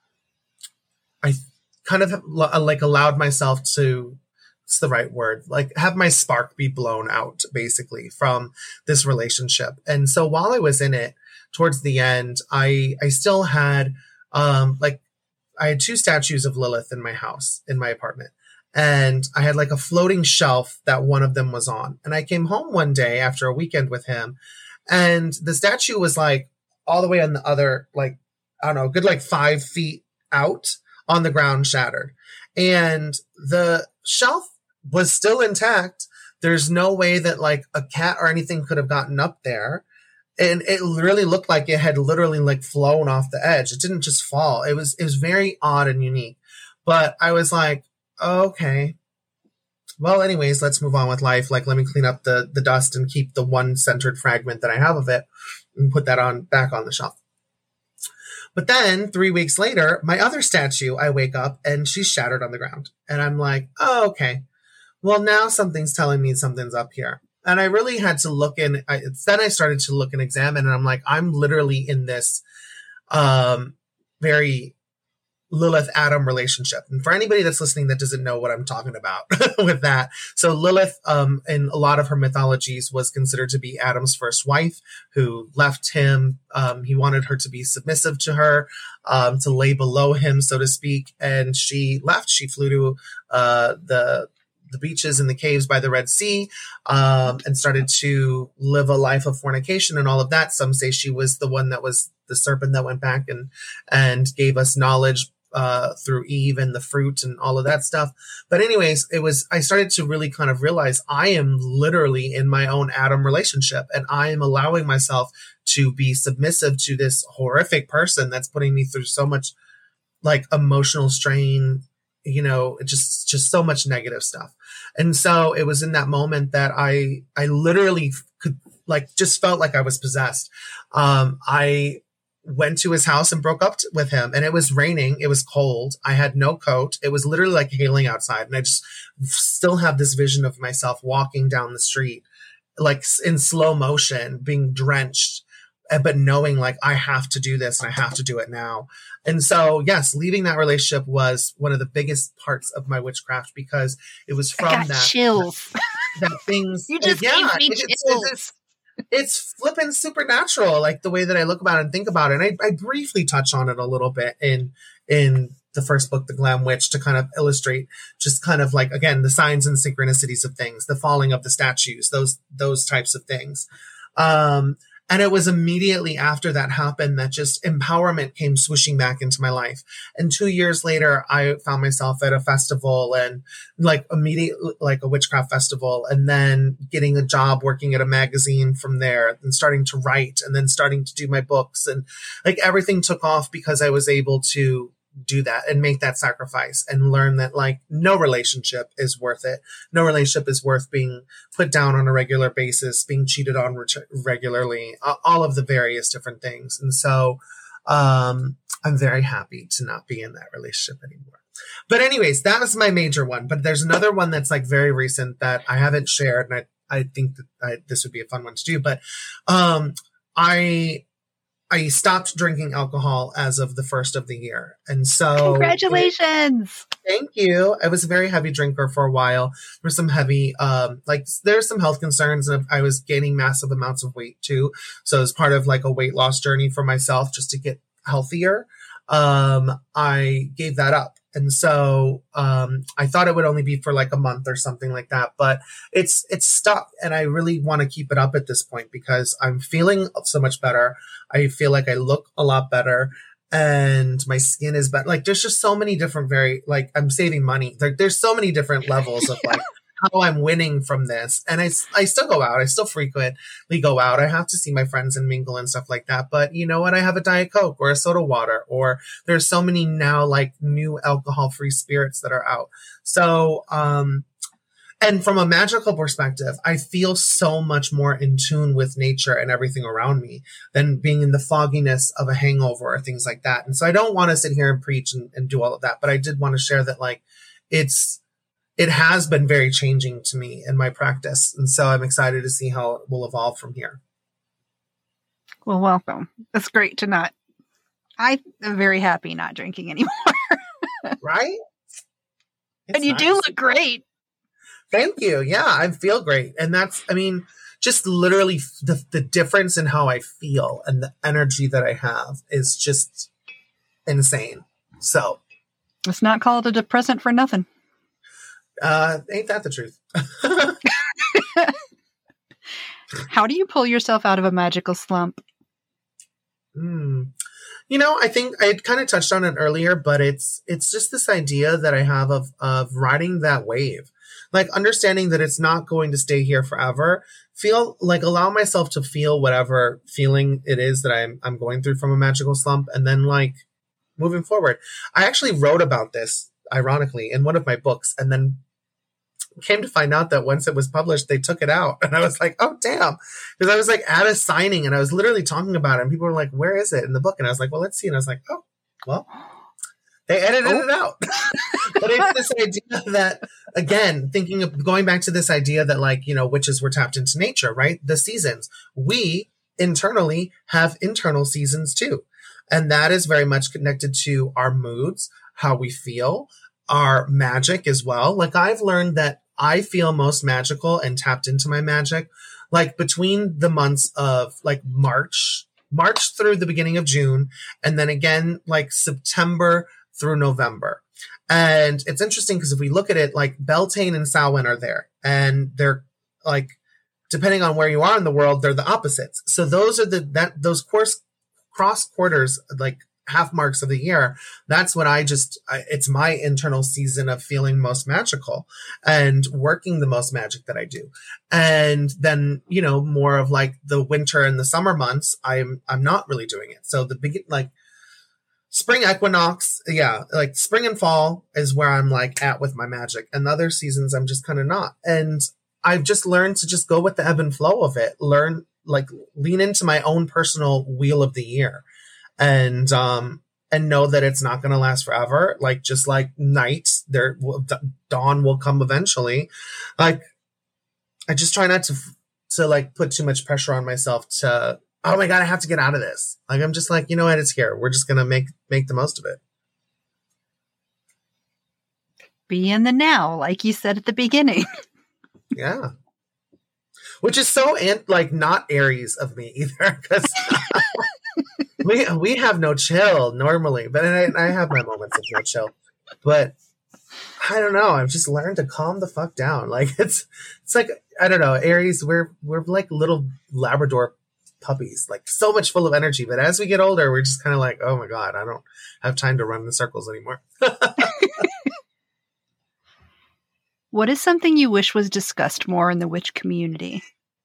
I kind of like allowed myself to, it's the right word, like have my spark be blown out basically from this relationship. And so while I was in it towards the end, I, I still had, um, like, I had two statues of Lilith in my house, in my apartment. And I had like a floating shelf that one of them was on. And I came home one day after a weekend with him. And the statue was like all the way on the other, like, I don't know, good like five feet out on the ground, shattered. And the shelf was still intact. There's no way that like a cat or anything could have gotten up there. And it really looked like it had literally like flown off the edge. It didn't just fall. It was, it was very odd and unique. But I was like, okay, well, anyways, let's move on with life. Like, let me clean up the, the dust and keep the one centered fragment that I have of it and put that on back on the shelf. But then three weeks later, my other statue, I wake up and she's shattered on the ground. And I'm like, oh, okay. Well, now something's telling me something's up here. And I really had to look in. I, then I started to look and examine, and I'm like, I'm literally in this um, very Lilith Adam relationship. And for anybody that's listening that doesn't know what I'm talking about with that, so Lilith, um, in a lot of her mythologies, was considered to be Adam's first wife, who left him. Um, he wanted her to be submissive to her, um, to lay below him, so to speak. And she left. She flew to uh, the the beaches and the caves by the Red Sea, um, and started to live a life of fornication and all of that. Some say she was the one that was the serpent that went back and, and gave us knowledge, uh, through Eve and the fruit and all of that stuff. But anyways, it was, I started to really kind of realize I am literally in my own Adam relationship, and I am allowing myself to be submissive to this horrific person that's putting me through so much like emotional strain, you know, just, just so much negative stuff. And so it was in that moment that I, I literally could like, just felt like I was possessed. Um, I went to his house and broke up t- with him, and it was raining. It was cold. I had no coat. It was literally like hailing outside. And I just still have this vision of myself walking down the street, like in slow motion, being drenched, but knowing like I have to do this and I have to do it now. And so, yes, leaving that relationship was one of the biggest parts of my witchcraft, because it was from I got that chills. That, that things. You just yeah, gave me it, it's, chills. it's, it's flipping supernatural, like the way that I look about it and think about it. And I, I briefly touch on it a little bit in in the first book, The Glam Witch, to kind of illustrate just kind of like, again, the signs and synchronicities of things, the falling of the statues, those those types of things. Um, And it was immediately after that happened that just empowerment came swooshing back into my life. And two years later, I found myself at a festival, and like immediate, like a witchcraft festival, and then getting a job working at a magazine from there, and starting to write, and then starting to do my books, and like everything took off because I was able to do that and make that sacrifice and learn that like no relationship is worth it. No relationship is worth being put down on a regular basis, being cheated on re- regularly, uh, all of the various different things. And so, um, I'm very happy to not be in that relationship anymore. But anyways, that was my major one. But there's another one that's like very recent that I haven't shared. And I, I think that I, this would be a fun one to do, but, um, I, I stopped drinking alcohol as of the first of the year. And so congratulations. It, thank you. I was a very heavy drinker for a while. There were some heavy, um, like there's some health concerns, and I was gaining massive amounts of weight too. So as part of like a weight loss journey for myself, just to get healthier, um, I gave that up. And so, um, I thought it would only be for like a month or something like that, but it's, it's stuck. And I really want to keep it up at this point because I'm feeling so much better. I feel like I look a lot better, and my skin is better. Like there's just so many different, very, like I'm saving money. There, there's so many different levels of like how I'm winning from this. And I, I still go out. I still frequently go out. I have to see my friends and mingle and stuff like that. But you know what? I have a Diet Coke or a soda water, or there's so many now like new alcohol free spirits that are out. So, um, and from a magical perspective, I feel so much more in tune with nature and everything around me than being in the fogginess of a hangover or things like that. And so I don't want to sit here and preach and, and do all of that, but I did want to share that like it's, it has been very changing to me in my practice. And so I'm excited to see how it will evolve from here. Well, welcome. It's great to not, I am very happy not drinking anymore. Right? It's and you nice. do look great. Thank you. Yeah, I feel great. And that's, I mean, just literally the, the difference in how I feel and the energy that I have is just insane. So it's not called a depressant for nothing. Uh, ain't that the truth? How do you pull yourself out of a magical slump? Mm. You know, I think I kind of touched on it earlier, but it's it's just this idea that I have of of riding that wave, like understanding that it's not going to stay here forever. Feel like allow myself to feel whatever feeling it is that I'm I'm going through from a magical slump, and then like moving forward. I actually wrote about this, ironically, in one of my books, and then came to find out that once it was published, they took it out. And I was like, oh, damn. Because I was like at a signing and I was literally talking about it. And people were like, where is it in the book? And I was like, well, let's see. And I was like, oh, well, they edited oh. it out. But it's this idea that, again, thinking of going back to this idea that like, you know, witches were tapped into nature, right? The seasons. We internally have internal seasons too. And that is very much connected to our moods, how we feel, our magic as well. Like I've learned that I feel most magical and tapped into my magic, like between the months of like March, March through the beginning of June, and then again, like September through November. And it's interesting because if we look at it, like Beltane and Samhain are there, and they're like, depending on where you are in the world, they're the opposites. So those are the, that, those course cross quarters, like half marks of the year, that's when I just, I, it's my internal season of feeling most magical and working the most magic that I do. And then, you know, more of like the winter and the summer months, I'm, I'm not really doing it. So the begin, like spring equinox, yeah, like spring and fall is where I'm like at with my magic, and the other seasons I'm just kind of not. And I've just learned to just go with the ebb and flow of it, learn, like lean into my own personal wheel of the year. And, um, and know that it's not going to last forever. Like, just like night, there will, dawn will come eventually. Like, I just try not to, to like put too much pressure on myself to, oh my God, I have to get out of this. Like, I'm just like, you know what? It's here. We're just going to make, make the most of it. Be in the now, like you said at the beginning. Yeah. Which is so, and like not Aries of me either. Cause We we have no chill normally, but I, I have my moments of no chill. But I don't know. I've just learned to calm the fuck down. Like it's it's like I don't know. Aries, we're we're like little Labrador puppies, like so much full of energy. But as we get older, we're just kind of like, oh my God, I don't have time to run in circles anymore. What is something you wish was discussed more in the witch community?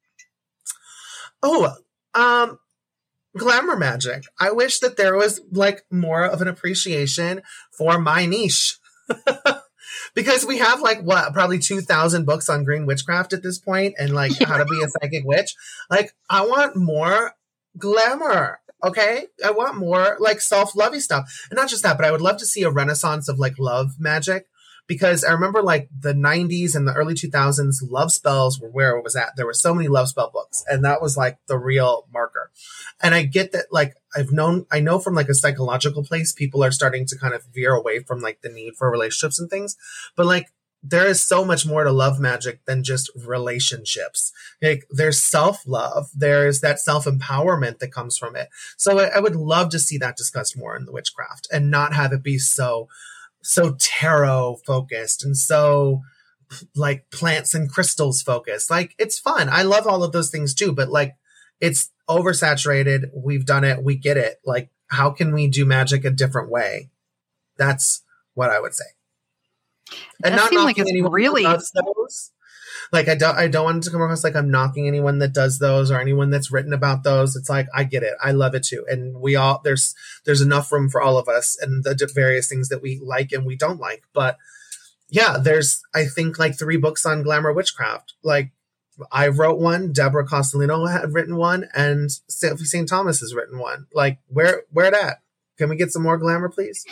Oh, um. glamour magic. I wish that there was like more of an appreciation for my niche. Because we have like what, probably two thousand books on green witchcraft at this point, and like how to be a psychic witch. Like I want more glamour. Okay. I want more like self-lovey stuff. And not just that, but I would love to see a renaissance of like love magic. Because I remember like the nineties and the early two thousands, love spells were where it was at. There were so many love spell books, and that was like the real marker. And I get that, like I've known, I know from like a psychological place, people are starting to kind of veer away from like the need for relationships and things. But like there is so much more to love magic than just relationships. Like there's self-love, there's that self-empowerment that comes from it. So I, I would love to see that discussed more in the witchcraft, and not have it be so so tarot focused and so like plants and crystals focused. Like it's fun. I love all of those things too, but like it's oversaturated. We've done it. We get it. Like, how can we do magic a different way? That's what I would say. And not knocking like anyone really... who does those. Like I don't, I don't want it to come across like I'm knocking anyone that does those or anyone that's written about those. It's like, I get it. I love it too. And we all, there's, there's enough room for all of us and the various things that we like and we don't like. But yeah, there's, I think like three books on glamour witchcraft. Like I wrote one, Deborah Costolino had written one, and Sophie Saint Thomas has written one. Like where, where that? Can we get some more glamour, please?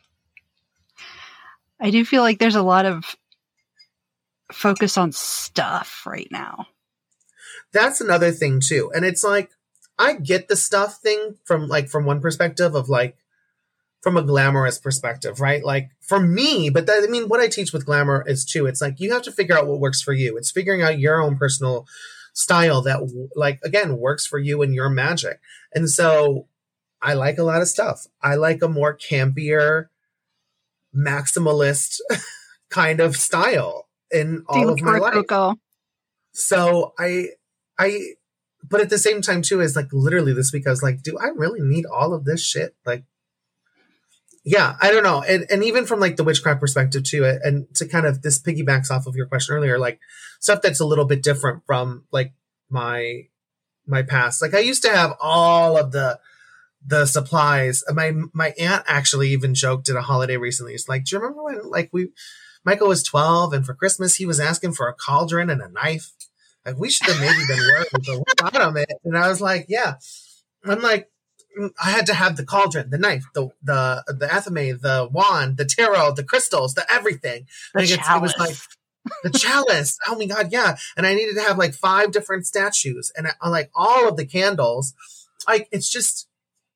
I do feel like there's a lot of focus on stuff right now. That's another thing too. And it's like, I get the stuff thing from like, from one perspective of like, from a glamorous perspective, right? Like for me, but that, I mean, what I teach with glamour is too, it's like, you have to figure out what works for you. It's figuring out your own personal style that like, again, works for you and your magic. And so I like a lot of stuff. I like a more campier, maximalist kind of style in all of my life. Coco. So I, I, but at the same time too, is like literally this week I was like, do I really need all of this shit? Like, yeah, I don't know. And, and even from like the witchcraft perspective too, and to kind of, this piggybacks off of your question earlier, like stuff that's a little bit different from like my, my past. Like I used to have all of the, the supplies. My, my aunt actually even joked at a holiday recently. It's like, do you remember when like we, Michael was twelve, and for Christmas, he was asking for a cauldron and a knife. Like, we should have maybe been worried, but we got him it. And I was like, yeah. I'm like, I had to have the cauldron, the knife, the the the athame, the wand, the tarot, the crystals, the everything. The like chalice. It was like the chalice. Oh my God, yeah. And I needed to have like five different statues, and I, like all of the candles. Like, it's just,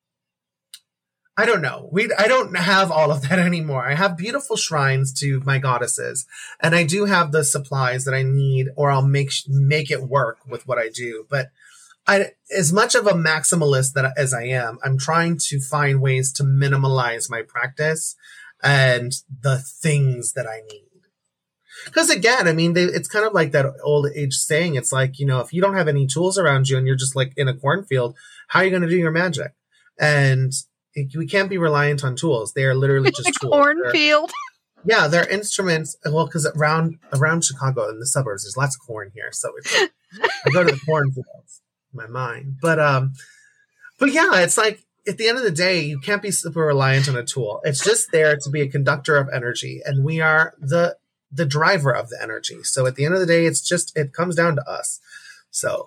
I don't know. We I don't have all of that anymore. I have beautiful shrines to my goddesses, and I do have the supplies that I need, or I'll make make it work with what I do. But I, as much of a maximalist that as I am, I'm trying to find ways to minimalize my practice and the things that I need. Because again, I mean, they, it's kind of like that old age saying. It's like, you know, if you don't have any tools around you and you're just like in a cornfield, how are you going to do your magic? And it, we can't be reliant on tools. They are literally just a tools. cornfield. They're, yeah, they're instruments. Well, because around around Chicago in the suburbs, there's lots of corn here, so it's, I go to the cornfields in my mind. But um, but yeah, it's like at the end of the day, you can't be super reliant on a tool. It's just there to be a conductor of energy, and we are the the driver of the energy. So at the end of the day, it's just it comes down to us. So.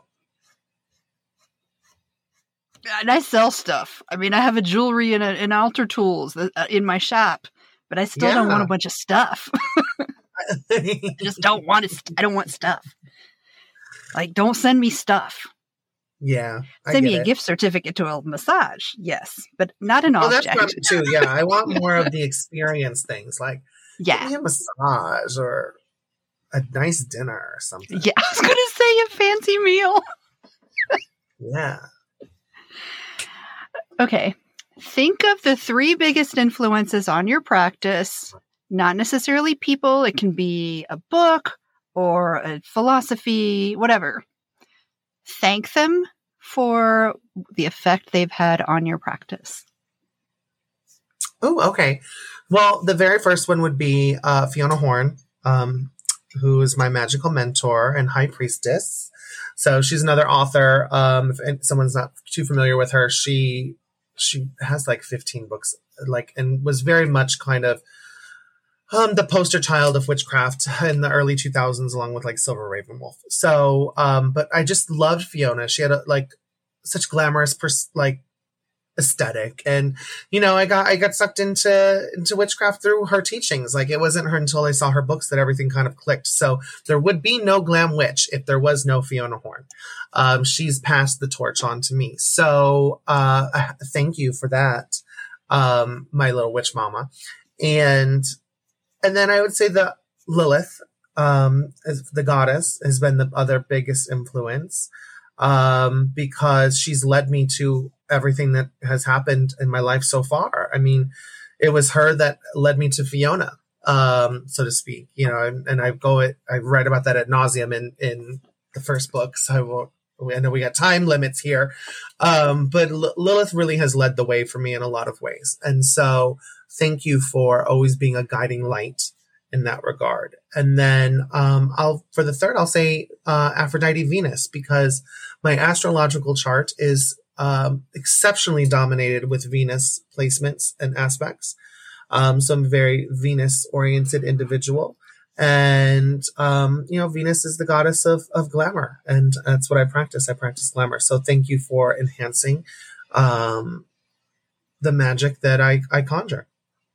And I sell stuff. I mean, I have a jewelry and, a, and altar tools that, uh, in my shop, but I still yeah. don't want a bunch of stuff. I just don't want it. I don't want stuff. Like, don't send me stuff. Yeah. Send me a it. gift certificate to a massage. Yes, but not an well, object. Well, that's too. Yeah. I want more of the experience things, like yeah. give me a massage or a nice dinner or something. Yeah. I was going to say a fancy meal. Yeah. Okay. Think of the three biggest influences on your practice, not necessarily people. It can be a book or a philosophy, whatever. Thank them for the effect they've had on your practice. Oh, okay. Well, the very first one would be uh, Fiona Horn, um, who is my magical mentor and high priestess. So she's another author. Um, if someone's not too familiar with her, she she has like fifteen books, like, and was very much kind of um, the poster child of witchcraft in the early two thousands, along with like Silver Ravenwolf. So, um, but I just loved Fiona. She had a, like such glamorous, pers- like aesthetic, and you know, I got I got sucked into into witchcraft through her teachings. Like, it wasn't her until I saw her books that everything kind of clicked. So there would be no glam witch if there was no Fiona Horn. Um, she's passed the torch on to me. So uh, thank you for that, um, my little witch mama. And and then I would say that Lilith, um, as the goddess, has been the other biggest influence, um, because she's led me to everything that has happened in my life so far. I mean, it was her that led me to Fiona, um, so to speak, you know, and, and I go, I write about that ad nauseum in, in the first book. So I won't, I know we got time limits here. Um, but L- Lilith really has led the way for me in a lot of ways. And so thank you for always being a guiding light in that regard. And then, um, I'll, for the third, I'll say, uh, Aphrodite Venus, because my astrological chart is Um, exceptionally dominated with Venus placements and aspects. Um, so I'm a very Venus-oriented individual. And, um, you know, Venus is the goddess of, of glamour. And that's what I practice. I practice glamour. So thank you for enhancing um, the magic that I, I conjure.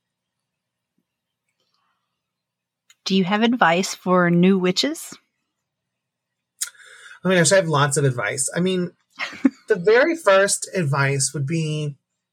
Do you have advice for new witches? Oh my gosh, I have lots of advice. I mean, the very first advice would be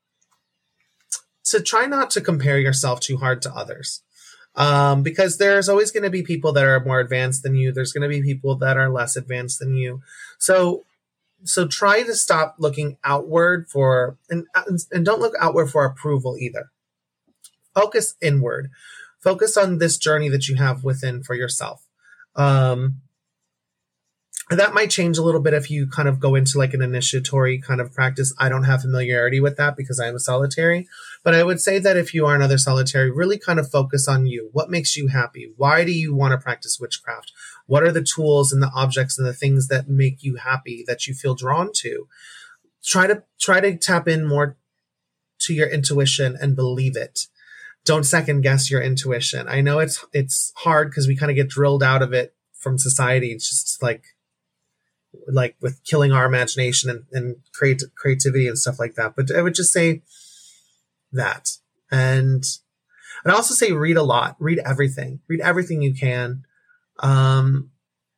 to try not to compare yourself too hard to others. Um, because there's always going to be people that are more advanced than you. There's going to be people that are less advanced than you. So, so try to stop looking outward for, and, and don't look outward for approval either. Focus inward. Focus on this journey that you have within for yourself. Um, That might change a little bit if you kind of go into like an initiatory kind of practice. I don't have familiarity with that because I am a solitary. But I would say that if you are another solitary, really kind of focus on you. What makes you happy? Why do you want to practice witchcraft? What are the tools and the objects and the things that make you happy, that you feel drawn to? Try to try to tap in more to your intuition and believe it. Don't second guess your intuition. I know it's it's hard because we kind of get drilled out of it from society. It's just like like with killing our imagination and, and create creativity and stuff like that. But I would just say that. And I'd also say read a lot, read everything, read everything you can. Um,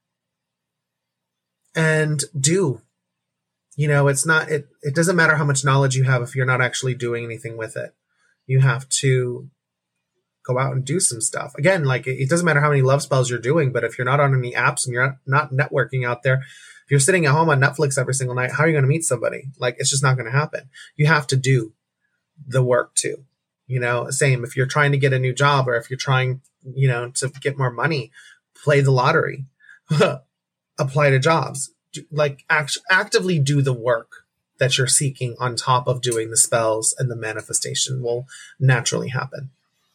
and do, you know, it's not, it, it doesn't matter how much knowledge you have if you're not actually doing anything with it. You have to go out and do some stuff. Again, like it, it doesn't matter how many love spells you're doing, but if you're not on any apps and you're not, not networking out there, if you're sitting at home on Netflix every single night, how are you going to meet somebody? Like, it's just not going to happen. You have to do the work too. You know, same if you're trying to get a new job or if you're trying, you know, to get more money, play the lottery, apply to jobs, like act- actively do the work that you're seeking on top of doing the spells, and the manifestation will naturally happen.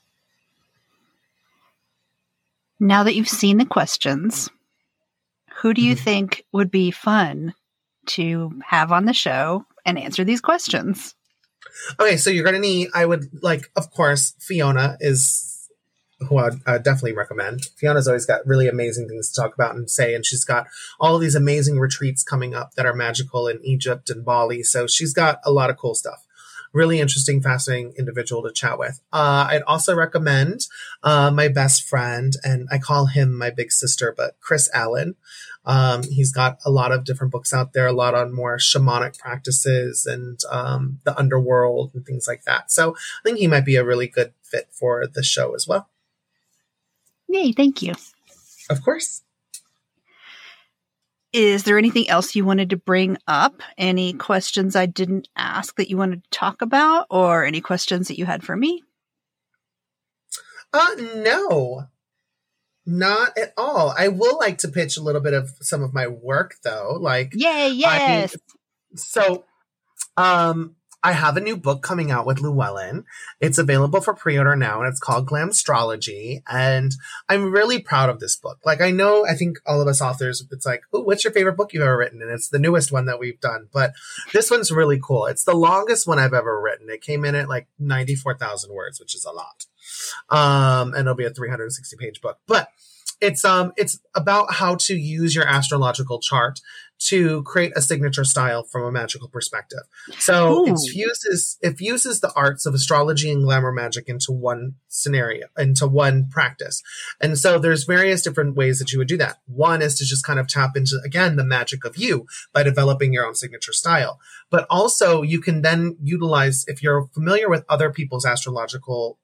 Now that you've seen the questions, who do you Mm-hmm. think would be fun to have on the show and answer these questions? Okay, so you're going to need, I would like, of course, Fiona is who I'd uh, definitely recommend. Fiona's always got really amazing things to talk about and say, and she's got all of these amazing retreats coming up that are magical in Egypt and Bali. So she's got a lot of cool stuff. Really interesting, fascinating individual to chat with. Uh, I'd also recommend uh, my best friend, and I call him my big sister, but Chris Allen. Um, he's got a lot of different books out there, a lot on more shamanic practices and um, the underworld and things like that. So I think he might be a really good fit for the show as well. Yay, thank you. Of course. Is there anything else you wanted to bring up? Any questions I didn't ask that you wanted to talk about, or any questions that you had for me? Uh, no, not at all. I will like to pitch a little bit of some of my work, though. Like, Yay, yes. I, so, um, I have a new book coming out with Llewellyn. It's available for pre-order now, and it's called Glamstrology. And I'm really proud of this book. Like, I know, I think all of us authors, it's like, oh, what's your favorite book you've ever written? And it's the newest one that we've done. But this one's really cool. It's the longest one I've ever written. It came in at like ninety-four thousand words, which is a lot. Um, and it'll be a three hundred sixty page book. But it's um it's about how to use your astrological chart to create a signature style from a magical perspective. So it fuses it fuses the arts of astrology and glamour magic into one scenario, into one practice. And so there's various different ways that you would do that. One is to just kind of tap into, again, the magic of you by developing your own signature style. But also you can then utilize, if you're familiar with other people's astrological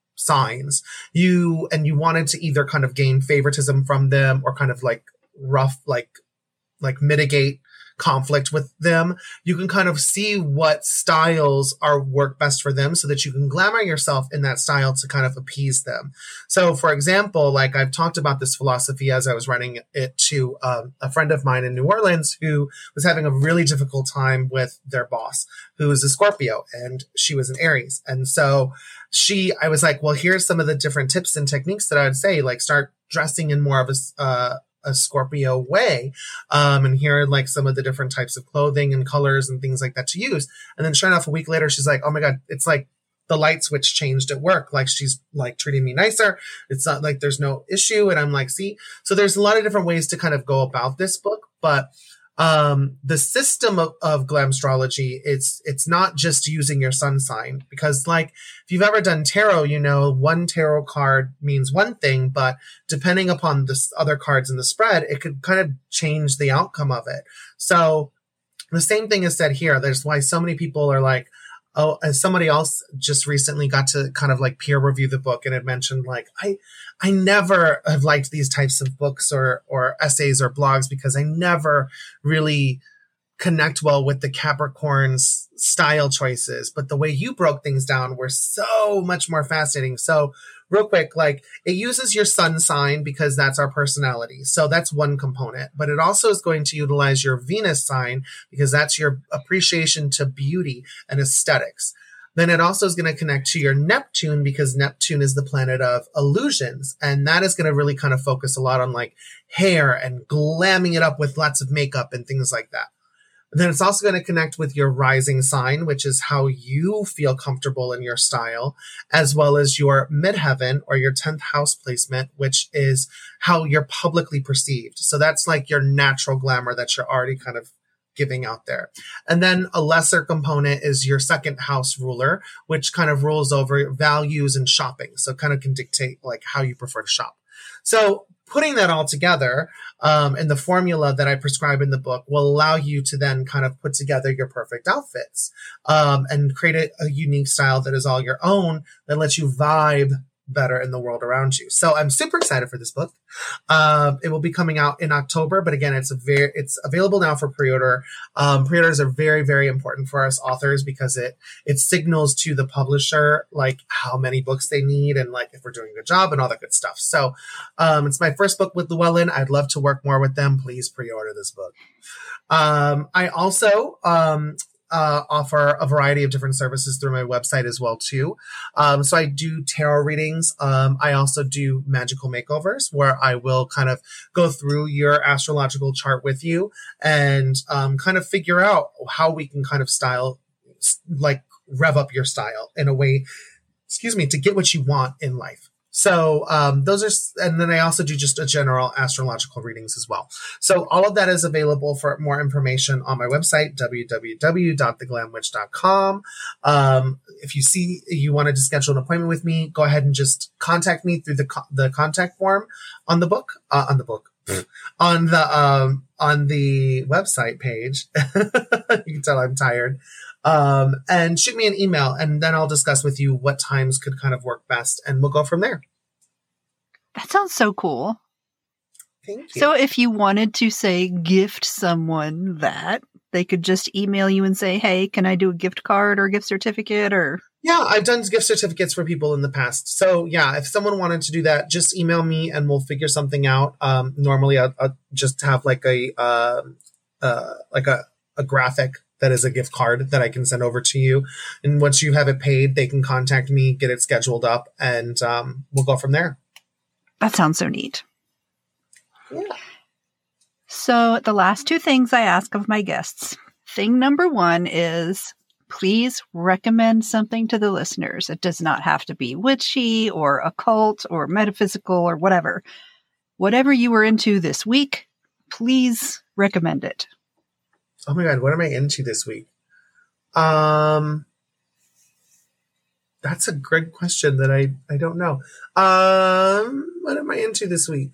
signs, you and you wanted to either kind of gain favoritism from them or kind of like rough, like like mitigate conflict with them, you can kind of see what styles are work best for them so that you can glamour yourself in that style to kind of appease them. So for example, like I've talked about this philosophy as I was running it to um, a friend of mine in New Orleans who was having a really difficult time with their boss, who is a Scorpio, and she was an Aries. And so she, I was like, well, here's some of the different tips and techniques that I would say, like start dressing in more of a, uh, a Scorpio way. Um, and here are like some of the different types of clothing and colors and things like that to use. And then sure enough, a week later, she's like, oh my God, it's like the light switch changed at work. Like she's like treating me nicer. It's not like there's no issue. And I'm like, see, so there's a lot of different ways to kind of go about this book, but um, the system of, of Glamstrology, it's, it's not just using your sun sign, because like if you've ever done tarot, you know, one tarot card means one thing, but depending upon the other cards in the spread, it could kind of change the outcome of it. So the same thing is said here. There's why so many people are like, oh, and somebody else just recently got to kind of like peer review the book and had mentioned like, I, I never have liked these types of books or, or essays or blogs because I never really connect well with the Capricorn's style choices. But the way you broke things down were so much more fascinating. So real quick, like it uses your sun sign because that's our personality. So that's one component, but it also is going to utilize your Venus sign because that's your appreciation to beauty and aesthetics. Then it also is going to connect to your Neptune because Neptune is the planet of illusions. And that is going to really kind of focus a lot on like hair and glamming it up with lots of makeup and things like that. And then it's also going to connect with your rising sign, which is how you feel comfortable in your style, as well as your midheaven or your tenth house placement, which is how you're publicly perceived. So that's like your natural glamour that you're already kind of giving out there. And then a lesser component is your second house ruler, which kind of rules over values and shopping. So kind of can dictate like how you prefer to shop. So putting that all together um, in the formula that I prescribe in the book will allow you to then kind of put together your perfect outfits um, and create a, a unique style that is all your own that lets you vibe better in the world around you. So I'm super excited for this book. Um, it will be coming out in October, but again, it's a very, it's available now for pre-order. Um, pre-orders are very, very important for us authors because it, it signals to the publisher, like how many books they need and like if we're doing a good job and all that good stuff. So, um, it's my first book with Llewellyn. I'd love to work more with them. Please pre-order this book. Um, I also, um, uh, offer a variety of different services through my website as well too. Um, so I do tarot readings. Um, I also do magical makeovers where I will kind of go through your astrological chart with you and um, kind of figure out how we can kind of style, like rev up your style in a way, excuse me, to get what you want in life. So um, those are, and then I also do just a general astrological readings as well. So all of that is available for more information on my website, w w w dot the glam witch dot com. Um, if you see you wanted to schedule an appointment with me, go ahead and just contact me through the co- the contact form on the book, uh, on the book, on the um, on the website page. You can tell I'm tired. Um, and shoot me an email, and then I'll discuss with you what times could kind of work best, and we'll go from there. That sounds so cool. Thank you. So if you wanted to, say, gift someone that, they could just email you and say, hey, can I do a gift card or a gift certificate? Or Yeah, I've done gift certificates for people in the past. So yeah, if someone wanted to do that, just email me and we'll figure something out. Um, normally I'll, I'll just have like a, uh, uh, like a, a graphic that is a gift card that I can send over to you. And once you have it paid, they can contact me, get it scheduled up, and um, we'll go from there. That sounds so neat. Yeah. So the last two things I ask of my guests. Thing number one is, please recommend something to the listeners. It does not have to be witchy or occult or metaphysical or whatever. Whatever you were into this week, please recommend it. Oh my God, what am I into this week? Um, that's a great question that I, I don't know. Um, what am I into this week?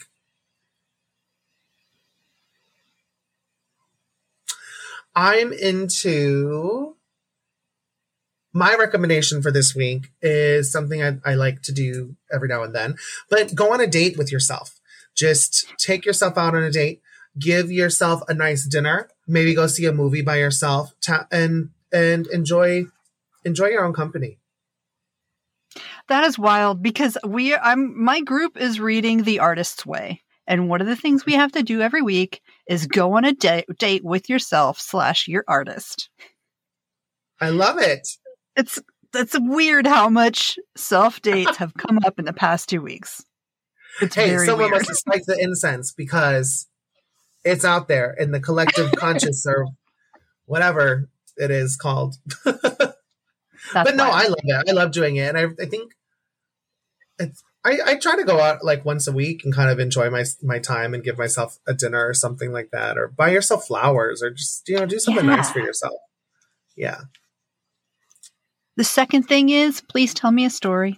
I'm into, my recommendation for this week is something I, I like to do every now and then, but go on a date with yourself. Just take yourself out on a date. Give yourself a nice dinner. Maybe go see a movie by yourself, ta- and and enjoy enjoy your own company. That is wild because we I'm my group is reading The Artist's Way, and one of the things we have to do every week is go on a da- date with yourself slash your artist. I love it. It's it's weird how much self dates have come up in the past two weeks. It's hey, very someone weird. must have spiked the incense because it's out there in the collective conscious or whatever it is called. But no, wild. I love it. I love doing it. And I, I think it's, I, I try to go out like once a week and kind of enjoy my my time and give myself a dinner or something like that, or buy yourself flowers or just, you know, do something Yeah. nice for yourself. Yeah. The second thing is, please tell me a story.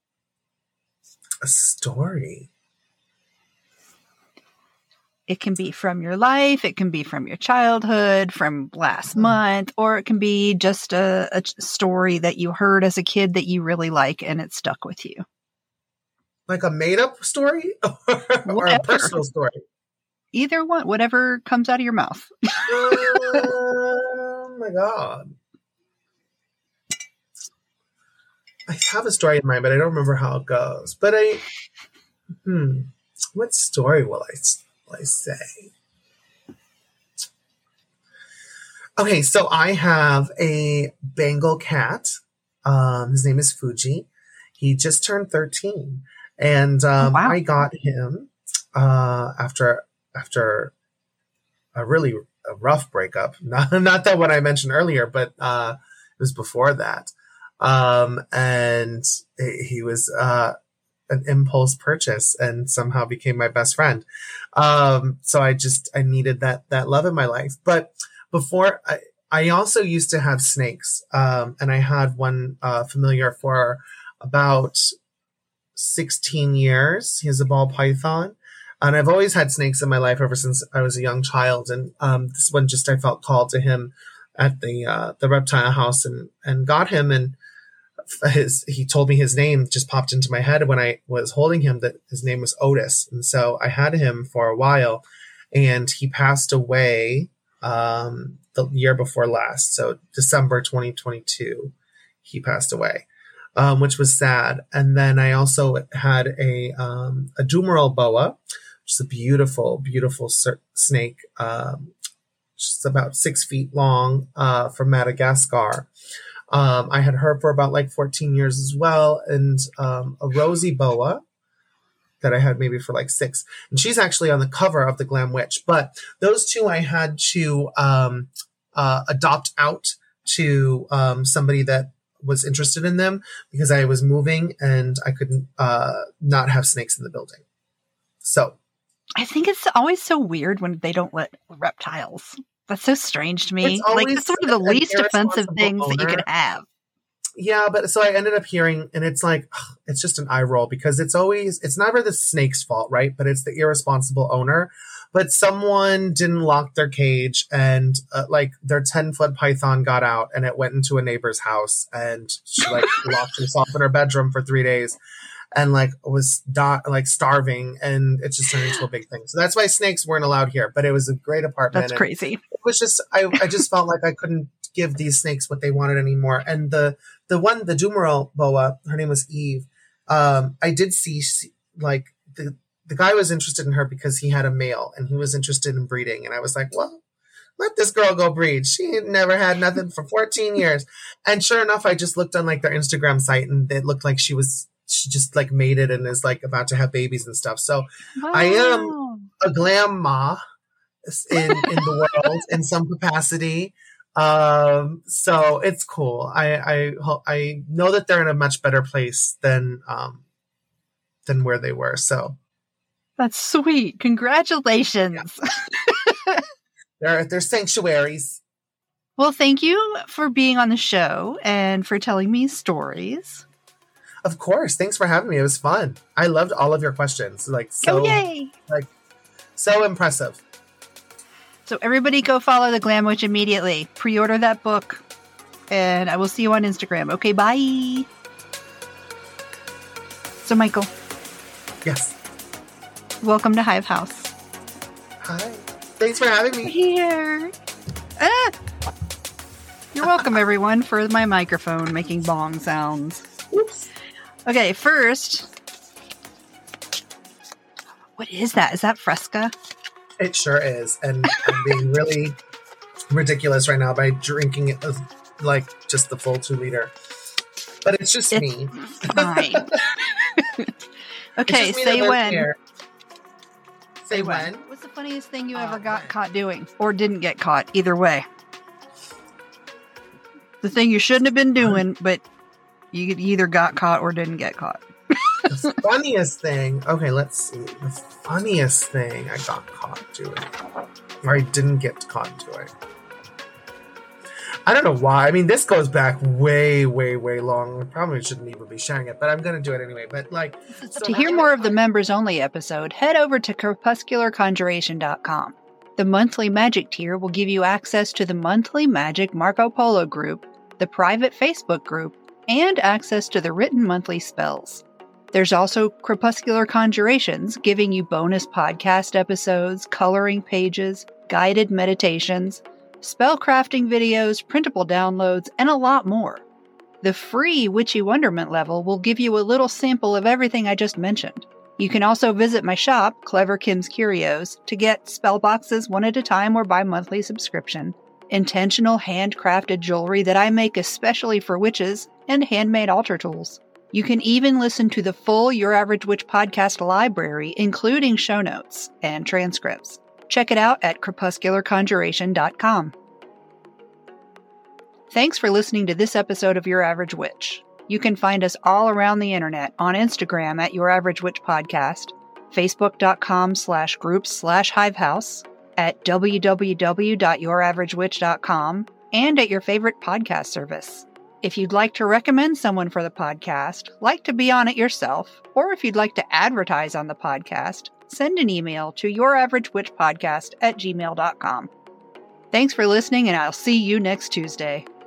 A story. It can be from your life, it can be from your childhood, from last Hmm. month, or it can be just a, a story that you heard as a kid that you really like and it stuck with you. Like a made up story or, or a Whatever. personal story? Either one, whatever comes out of your mouth. Oh my God. I have a story in mind, but I don't remember how it goes. But I, hmm, what story will I, will I say? Okay, so I have a Bengal cat. Um, his name is Fuji. He just turned thirteen, and um, Wow. I got him uh, after after a really a rough breakup. Not not that one I mentioned earlier, but uh, it was before that. Um, and he was, uh, an impulse purchase and somehow became my best friend. Um, so I just, I needed that, that love in my life. But before I, I also used to have snakes. Um, and I had one, uh, familiar for about sixteen years. He's a ball python. And I've always had snakes in my life ever since I was a young child. And, um, this one just, I felt called to him at the, uh, the reptile house and, and got him. And, His, he told me his name just popped into my head when I was holding him, that his name was Otis. And so I had him for a while, and he passed away um, the year before last. So December twenty twenty-two, he passed away, um, which was sad. And then I also had a, um, a Dumeral boa, which is a beautiful, beautiful snake. Um, She's about six feet long, uh, from Madagascar. Um, I had her for about like fourteen years as well. And um, a rosy boa that I had maybe for like six. And she's actually on the cover of the Glam Witch. But those two I had to um, uh, adopt out to um, somebody that was interested in them because I was moving and I couldn't uh, not have snakes in the building. So I think it's always so weird when they don't let reptiles. That's so strange to me. It's Like, always it's one of the an least offensive irresponsible things that you owner. could have. Yeah, but so I ended up hearing, and it's like, ugh, it's just an eye roll because it's always, it's never the snake's fault, right? But it's the irresponsible owner. But someone didn't lock their cage and uh, like their ten foot python got out and it went into a neighbor's house and she like locked herself in her bedroom for three days and like was di- like starving and it just turned into a big thing. So that's why snakes weren't allowed here, but it was a great apartment. That's and crazy. It was just, I, I just felt like I couldn't give these snakes what they wanted anymore. And the, the one, the Dumeral boa, her name was Eve. Um, I did see like the, the guy was interested in her because he had a male and he was interested in breeding. And I was like, well, let this girl go breed. She never had nothing for fourteen years. And sure enough, I just looked on like their Instagram site and it looked like she was, she just like mated and is like about to have babies and stuff. So Wow. I am a glam ma in, in the world in some capacity. Um, so it's cool. I, I, I know that they're in a much better place than, um, than where they were. So. That's sweet. Congratulations. Yeah. they're, they're sanctuaries. Well, thank you for being on the show and for telling me stories. Of course. Thanks for having me. It was fun. I loved all of your questions. Like, so, oh, yay. like, so impressive. So everybody go follow the Glam Witch immediately. Pre-order that book. And I will see you on Instagram. Okay, bye. So, Michael. Yes. Welcome to Hive House. Hi. Thanks for having me. Here. Ah! You're welcome, everyone, for my microphone making bong sounds. Oops. Okay, first. What is that? Is that Fresca? It sure is. And I'm being really ridiculous right now by drinking it as, like just the full two liter. But it's just it's me. Fine. Okay, me say when. Here. Say when. What's the funniest thing you Uh, ever got when. caught doing? Or didn't get caught? Either way. The thing you shouldn't have been doing, but you either got caught or didn't get caught. The funniest thing. Okay, let's see. The funniest thing I got caught doing. Or I didn't get caught doing. I don't know why. I mean, this goes back way, way, way long. I probably shouldn't even be sharing it, but I'm going to do it anyway. But like, so to hear more of the members only episode, head over to crepuscular conjuration dot com. The monthly magic tier will give you access to the monthly magic Marco Polo group, the private Facebook group, and access to the written monthly spells. There's also Crepuscular Conjurations, giving you bonus podcast episodes, coloring pages, guided meditations, spellcrafting videos, printable downloads, and a lot more. The free Witchy Wonderment level will give you a little sample of everything I just mentioned. You can also visit my shop, Clever Kim's Curios, to get spell boxes one at a time or by monthly subscription, intentional handcrafted jewelry that I make especially for witches, and handmade altar tools. You can even listen to the full Your Average Witch podcast library, including show notes and transcripts. Check it out at crepuscular conjuration dot com. Thanks for listening to this episode of Your Average Witch. You can find us all around the internet on Instagram at Your Average Witch Podcast, facebook.com slash groups slash hivehouse, at w w w dot your average witch dot com, and at your favorite podcast service. If you'd like to recommend someone for the podcast, like to be on it yourself, or if you'd like to advertise on the podcast, send an email to youraveragewitchpodcast at gmail dot com. Thanks for listening, and I'll see you next Tuesday.